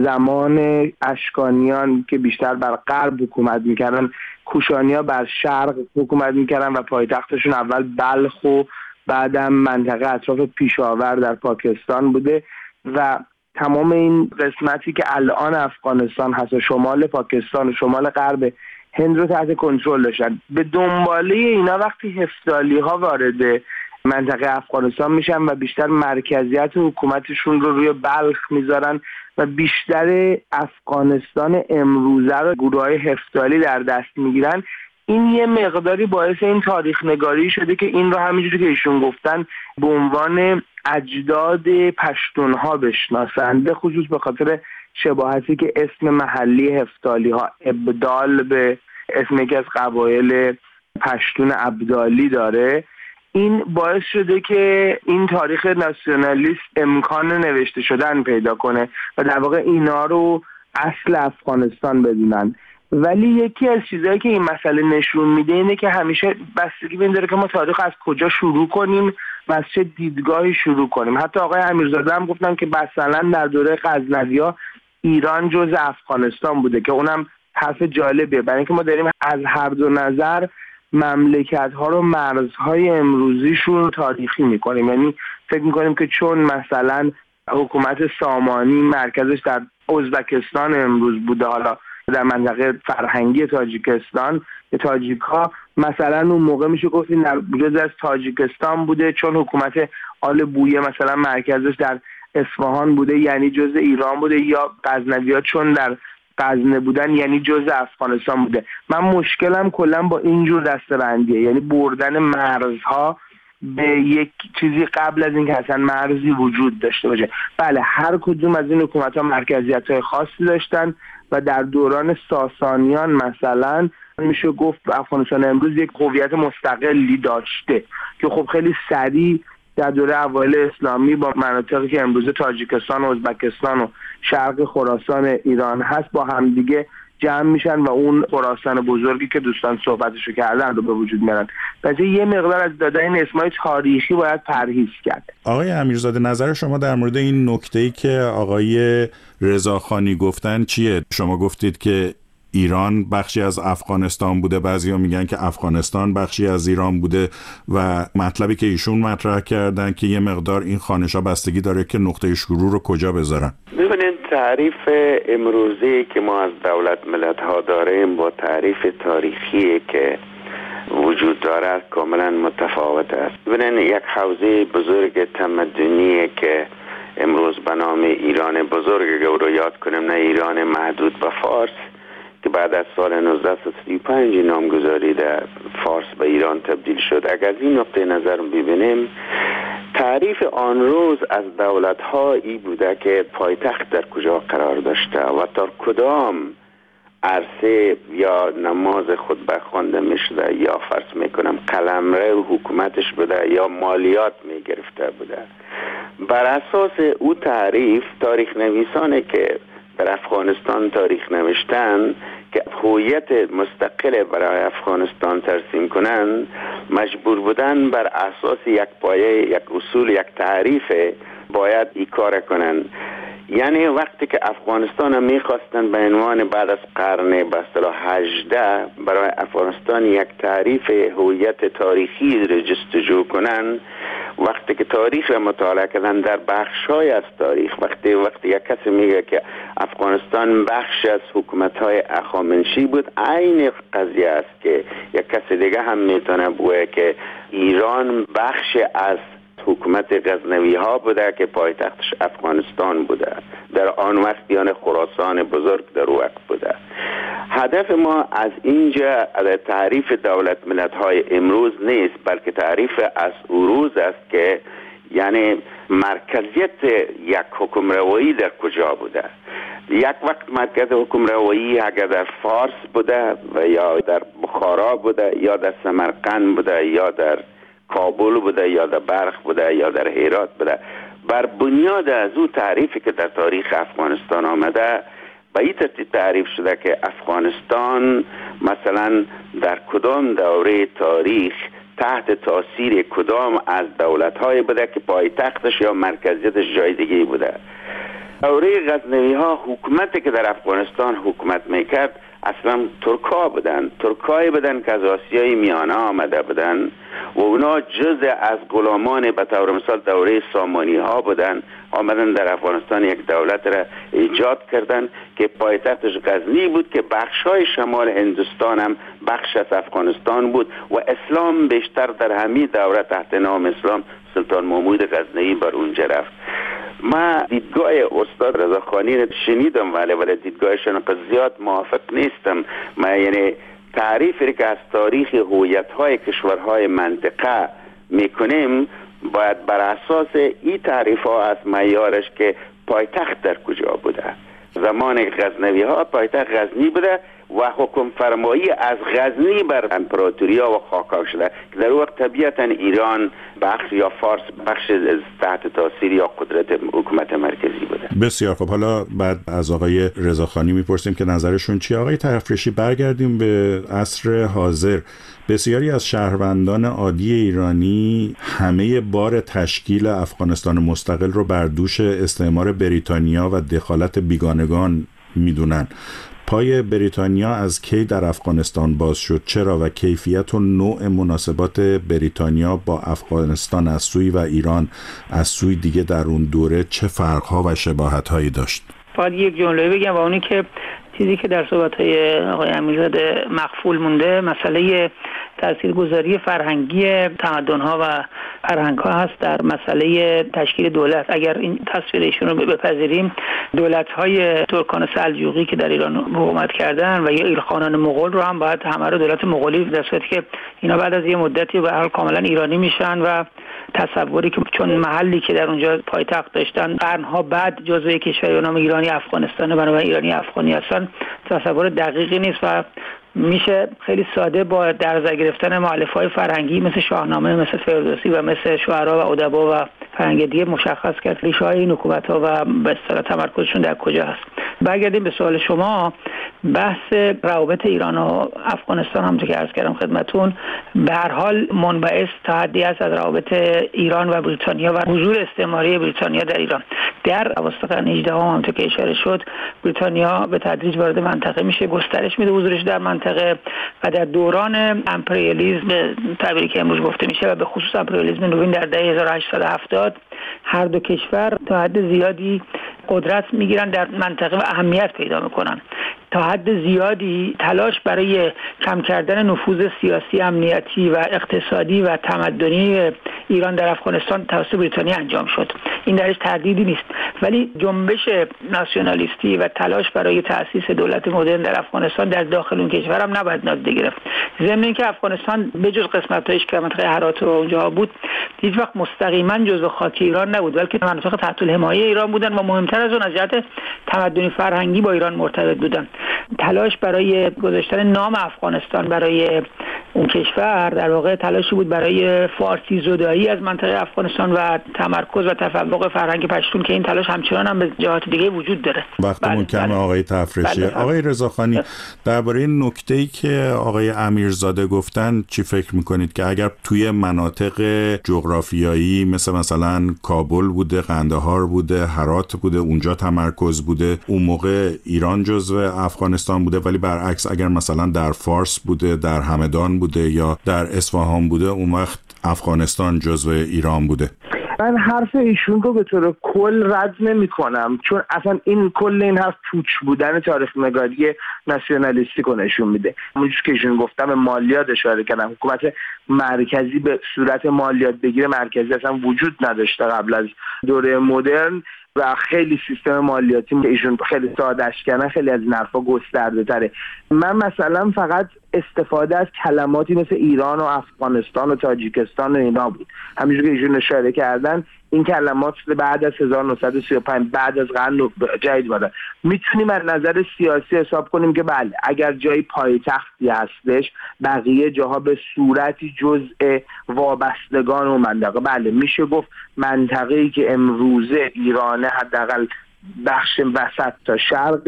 W: همزمان اشکانیان که بیشتر بر غرب حکومت میکردن، کوشانیا بر شرق حکومت میکردن و پایتختشون اول بلخ و بعدم منطقه اطراف پیشاور در پاکستان بوده و تمام این قسمتی که الان افغانستان هست و شمال پاکستان و شمال غرب هند رو تحت کنترل داشتن. به دنباله اینا وقتی هفتالی‌ها وارد منطقه افغانستان میشن و بیشتر مرکزیت حکومتشون رو روی بلخ میذارن و بیشتر افغانستان امروزه رو گروه‌های هفتالی در دست میگیرن، این یه مقداری باعث این تاریخ نگاری شده که این رو همینجوری که ایشون گفتن به عنوان اجداد پشتونها بشناسن، به خصوص به خاطر شباهتی که اسم محلی هفتالی ها ابدال به اسم یکی از قبایل پشتون ابدالی داره. این باعث شده که این تاریخ ناسیونالیست امکان نوشته شدن پیدا کنه و در واقع اینا رو اصل افغانستان بدونن. ولی یکی از چیزهایی که این مسئله نشون میده اینه که همیشه بستگی به این داره که ما تاریخ از کجا شروع کنیم و از چه دیدگاهی شروع کنیم. حتی آقای امیرزاده هم گفتن که مثلا در دوره غزنوی‌ها ایران جزء افغانستان بوده که اونم حرف جالبیه، برای اینکه ما داریم از هر دو نظر مملکت‌ها رو مرزهای امروزیشون رو تاریخی می‌کنیم. یعنی فکر می‌کنیم که چون مثلا حکومت سامانی مرکزش در ازبکستان امروز بوده، حالا در منطقه فرهنگی تاجیکستان، تاجیک‌ها مثلا اون موقع میشه گفت این جزء از تاجیکستان بوده، چون حکومت آل بویه مثلا مرکزش در اصفهان بوده یعنی جزء ایران بوده، یا غزنوی‌ها چون در غزنه بودن یعنی جزء افغانستان بوده. من مشکلم کلا با اینجور دسته‌بندیه، یعنی بردن مرزها به یک چیزی قبل از اینکه اصلا مرزی وجود داشته باشه. بله هر کدوم از این حکومت‌ها مرکزیت‌های خاصی داشتن و در دوران ساسانیان مثلا میشه گفت افغانستان امروز یک هویت مستقلی داشته که خب خیلی سریع در دوره اوایل اسلامی با مناطقی که امروز تاجیکستان و ازبکستان و شرق خراسان ایران هست با همدیگه جمع میشن و اون خراسان بزرگی که دوستان صحبتشو کردن رو به وجود میارن. پس یه مقدار از دادن این اسمای تاریخی باید پرهیز کرد.
V: آقای امیرزاده نظر شما در مورد این نکته‌ای که آقای رضاخانی گفتن چیه؟ شما گفتید که ایران بخشی از افغانستان بوده، بعضیا میگن که افغانستان بخشی از ایران بوده و مطلبی که ایشون مطرح کردن که یه مقدار این خانش‌ها بستگی داره که نقطه شروع رو کجا بذارن.
C: ببینید تعریف امروزی که ما از دولت ملت ها داریم با تعریف تاریخی که وجود دارد کاملا متفاوت است. ببینید یک حوزه بزرگ تمدنی که امروز به نام ایران بزرگ رو یاد کنیم، نه ایران محدود به فارس که بعد از سال 1935 نامگذاری در فارس به ایران تبدیل شد. اگر از این نقطه نظر ببینیم تعریف آن روز از دولت‌ها ای بوده که پایتخت در کجا قرار داشته و تا کدام عرصه یا نماز خطبه خوانده میشده یا فرض میکنم قلمرو حکومتش بوده یا مالیات میگرفته بوده. بر اساس او تعریف تاریخ نویسانی که در افغانستان تاریخ نوشتن که هویت مستقل برای افغانستان ترسیم کنن مجبور بودن بر اساس یک پایه، یک اصول، یک تعریف باید این کار کنن. یعنی وقتی که افغانستان میخواستن به عنوان بعد از قرن به اصطلاح 18 برای افغانستان یک تعریف هویت تاریخی را جستجو کنن، وقتی که تاریخ را مطالعه کردن در بخش‌های از تاریخ، وقتی یک کسی میگه که افغانستان بخش از حکومت‌های هخامنشی بود، عین قضیه است که یک کسی دیگه هم میتونه بگه که ایران بخش از حکومت غزنوی ها بوده که پایتختش افغانستان بوده در آن وقت، یعنی خراسان بزرگ در وقت بوده. هدف ما از اینجا تعریف دولت ملت های امروز نیست، بلکه تعریف از روز است که یعنی مرکزیت یک حکم روایی در کجا بوده. یک وقت مرکز حکم روایی اگر در فارس بوده و یا در بخارا بوده یا در سمرقند بوده یا در کابل بوده یا در بلخ بوده یا در هرات بوده، بر بنیاد از او تعریفی که در تاریخ افغانستان آمده به این ترتیب تعریف شده که افغانستان مثلا در کدام دوره تاریخ تحت تاثیر کدام از دولت‌های بوده که پایتختش یا مرکزیتش جای دیگه بوده. دوره غزنوی ها حکومتی که در افغانستان حکومت میکرد اصلا ترکایی بودن که از آسیای میانه آمده بودن و اونا جز از غلامان به طور مثال دوره سامانی ها بودن، آمدن در افغانستان یک دولت را ایجاد کردن که پایتختش غزنی بود که بخشای شمال هندوستان هم بخش از افغانستان بود و اسلام بیشتر در همین دوره تحت نام اسلام سلطان محمود غزنوی بر اونجا رفت. ما دیدگاه استاد رضاخانی رو شنیدم ولی دیدگاهشون زیاد موافق نیستم. ما یعنی تعریفی که از تاریخ هویت‌های کشورهای منطقه میکنیم باید بر اساس این تعریف‌ها از معیارش که پایتخت در کجا بوده. زمان غزنوی ها پایتخت غزنی بوده و حکم فرمایی از غزنی بر امپراتوریا و خاکاک شده که در وقت طبیعتا ایران بخش یا فارس بخش تحت تاثیر یا قدرت حکومت مرکزی بوده.
V: بسیار خب، حالا بعد از آقای رضاخانی میپرسیم که نظرشون چیه. آقای تفریشی، برگردیم به عصر حاضر. بسیاری از شهروندان عادی ایرانی همه بار تشکیل افغانستان مستقل رو بر دوش استعمار بریتانیا و دخالت بیگانگان میدونن. پای بریتانیا از کی در افغانستان باز شد؟ چرا؟ و کیفیت و نوع مناسبات بریتانیا با افغانستان از سوی و ایران از سوی دیگه در اون دوره چه فرق‌ها و شباهت‌هایی داشت؟
E: باید یک جمله بگم و اونی که چیزی که در صحبت‌های آقای امیرزاده مخفول مونده، مسئله تاثیرگذاری فرهنگی تمدن‌ها و فرهنگ‌ها هست در مسئله تشکیل دولت. اگر این تصویر ایشون رو بپذیریم، دولت‌های ترکان سلجوقی که در ایران حکومت کردن و یا ایلخانان مغول رو هم باید همه رو دولت مغولی، در صورتی که اینا بعد از یه مدتی به هر حال کاملا ایرانی میشن و تصوری که چون محلی که در اونجا پایتخت داشتن قرن‌ها بعد جزو کشوری به نام ایرانی افغانستان، بنابراین ایرانی افغانی هستن، تصور دقیقی نیست و میشه خیلی ساده با در نظر گرفتن مؤلفه‌های فرهنگی مثل شاهنامه، مثل فردوسی و مثل شعرا و ادبا و فرهنگ دیگه مشخص کرد ریشه‌های این حکومت‌ها و به اصطلاح تمرکزشون در کجا هست. برگردیم به سوال شما. بحث روابط ایران و افغانستان همونطور که عرض کردم خدمتون به هر حال منبعث تا حدی است از روابط ایران و بریتانیا و حضور استعماری بریتانیا در ایران. در اواسط قرن 18 همونطور که اشاره شد، بریتانیا به تدریج وارد منطقه میشه، گسترش میده حضورش در منطقه و در دوران امپریالیسم، تعبیری که امروز گفته میشه، و به خصوص امپریالیسم نوین در دهه 1870 هر دو کشور تا حد زیادی قدرت میگیرن در منطقه و اهمیت پیدا میکنن. تا حد زیادی تلاش برای کم کردن نفوذ سیاسی، امنیتی و اقتصادی و تمدنی ایران در افغانستان توسط بریتانیا انجام شد. این درش تردیدی نیست، ولی جنبش ناسیونالیستی و تلاش برای تأسیس دولت مدرن در افغانستان در داخل اون کشور هم نباید نادیده گرفت. ضمن اینکه افغانستان به جز قسمت‌هایش که منطقه هرات و اونجا بود، هیچ وقت مستقیما جزو خاک ایران نبود، بلکه مناطق تحت الحمایه ایران بودن و مهمتر از اون از جهت تمدنی فرهنگی با ایران مرتبط بودن. تلاش برای گذاشتن نام افغانستان برای اون کشور در واقع تلاشی بود برای فارسی زدایی از منطقه افغانستان و تمرکز و تفوق فرهنگ پشتون که این تلاش همچنان هم به جهات دیگه وجود داره.
V: وقتمون کمه آقای تفریشی. آقای رضاخانی، درباره این نکته‌ای که آقای امیرزاده گفتن چی فکر میکنید که اگر توی مناطق جغرافیایی مثلا کابل بوده، قندهار بوده، هرات بوده، اونجا تمرکز بوده، اون موقع ایران جزو افغانستان بوده، ولی برعکس اگر مثلا در فارس بوده، در همدان بوده یا در اصفهان بوده، اون وقت افغانستان جزو ایران بوده؟
W: من حرف ایشون رو به طور کل رد نمی کنم، چون اصلا این کل این حرف پوچ بودن تاریخ نگاری ناسیونالیستی رو نشون میده. همونجور که ایشون گفتم مالیات اشاره کردم، حکومت مرکزی به صورت مالیات بگیره مرکزی اصلا وجود نداشته قبل از دوره مدرن و خیلی سیستم مالیاتی که ایشون خیلی ساده‌اش کردن خیلی از این حرفا گسترده تره. من مثلا فقط استفاده از کلماتی مثل ایران و افغانستان و تاجیکستان و اینا بود. همینجور که ایشون اشاره کردن این کلمات بعد از 1935 بعد از قرن جدید بودن. میتونیم از نظر سیاسی حساب کنیم که بله اگر جای پایتختی هستش بقیه جاها به صورتی جزء وابستگان و منطقه، بله میشه گفت منطقه‌ای که امروزه ایرانه حداقل بخش وسط تا شرقش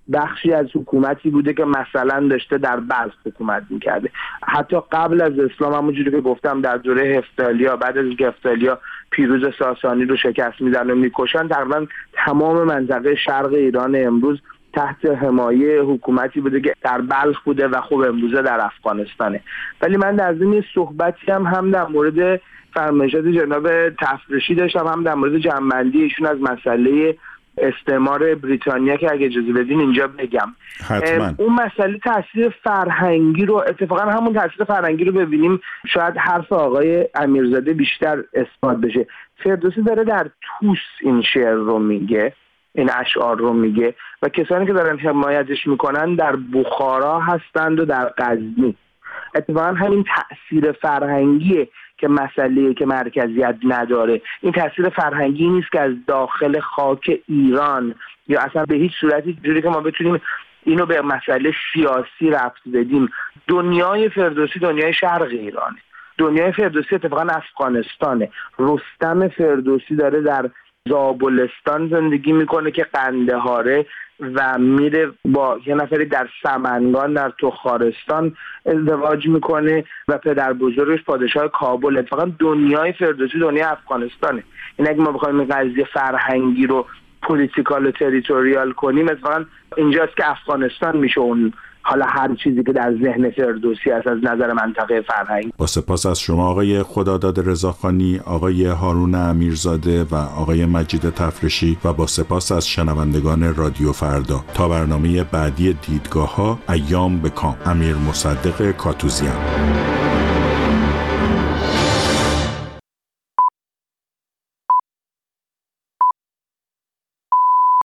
W: بخشی از حکومتی بوده که مثلا داشته در بلخ حکومت میکرده. حتی قبل از اسلام، همونجوری که گفتم، در دوره هفتالیا، بعد از اینکه هفتالیا پیروز ساسانی رو شکست میدن و میکشن، تقریبا تمام منطقه شرق ایران امروز تحت حمایه حکومتی بوده که در بلخ بوده و خب امروزه در افغانستانه. ولی من در ضمن صحبتی هم در مورد فرمایشات جناب تفرشی داشتم، هم در مورد جنبندی ایشون از مسئله استعمار بریتانیا که اگه اجازه بدین اینجا بگم.
V: حتما.
W: اون مسئله تاثیر فرهنگی رو، اتفاقا همون تاثیر فرهنگی رو ببینیم، شاید حرف آقای امیرزاده بیشتر اثبات بشه. فردوسی داره در توس این شعر رو میگه، این اشعار رو میگه، و کسانی که دارن حمایتش میکنن در بخارا هستند و در غزنی. اتفاقا همین تأثیر فرهنگیه که مسئله که مرکزیت نداره. این تأثیر فرهنگی نیست که از داخل خاک ایران یا اصلا به هیچ صورتی جوری که ما بتونیم اینو به مسئله سیاسی ربط بدیم. دنیای فردوسی دنیای شرق ایرانه. دنیای فردوسی اتفاقا افغانستانه. رستم فردوسی داره در زابلستان زندگی میکنه که قندهاره و میره با یه نفری در سمنگان در تخارستان ازدواج میکنه و پدر بزرگش پادشاه کابل. اتفاقا دنیای فردوسی دنیای افغانستانه. این اگه ما بخوایم این قضیه فرهنگی رو پولیتیکال و تریتوریال کنیم، اتفاقا اینجاست که افغانستان میشه اون حالا هر چیزی که در ذهن فردوسی است از نظر منطقه فرهنگ.
V: با سپاس از شما آقای خداداد رضاخانی، آقای هارون امیرزاده و آقای مجید تفرشی، و با سپاس از شنوندگان رادیو فردا. تا برنامه بعدی دیدگاه‌ها، ایام به کام. امیر مصدق کاتوزیان.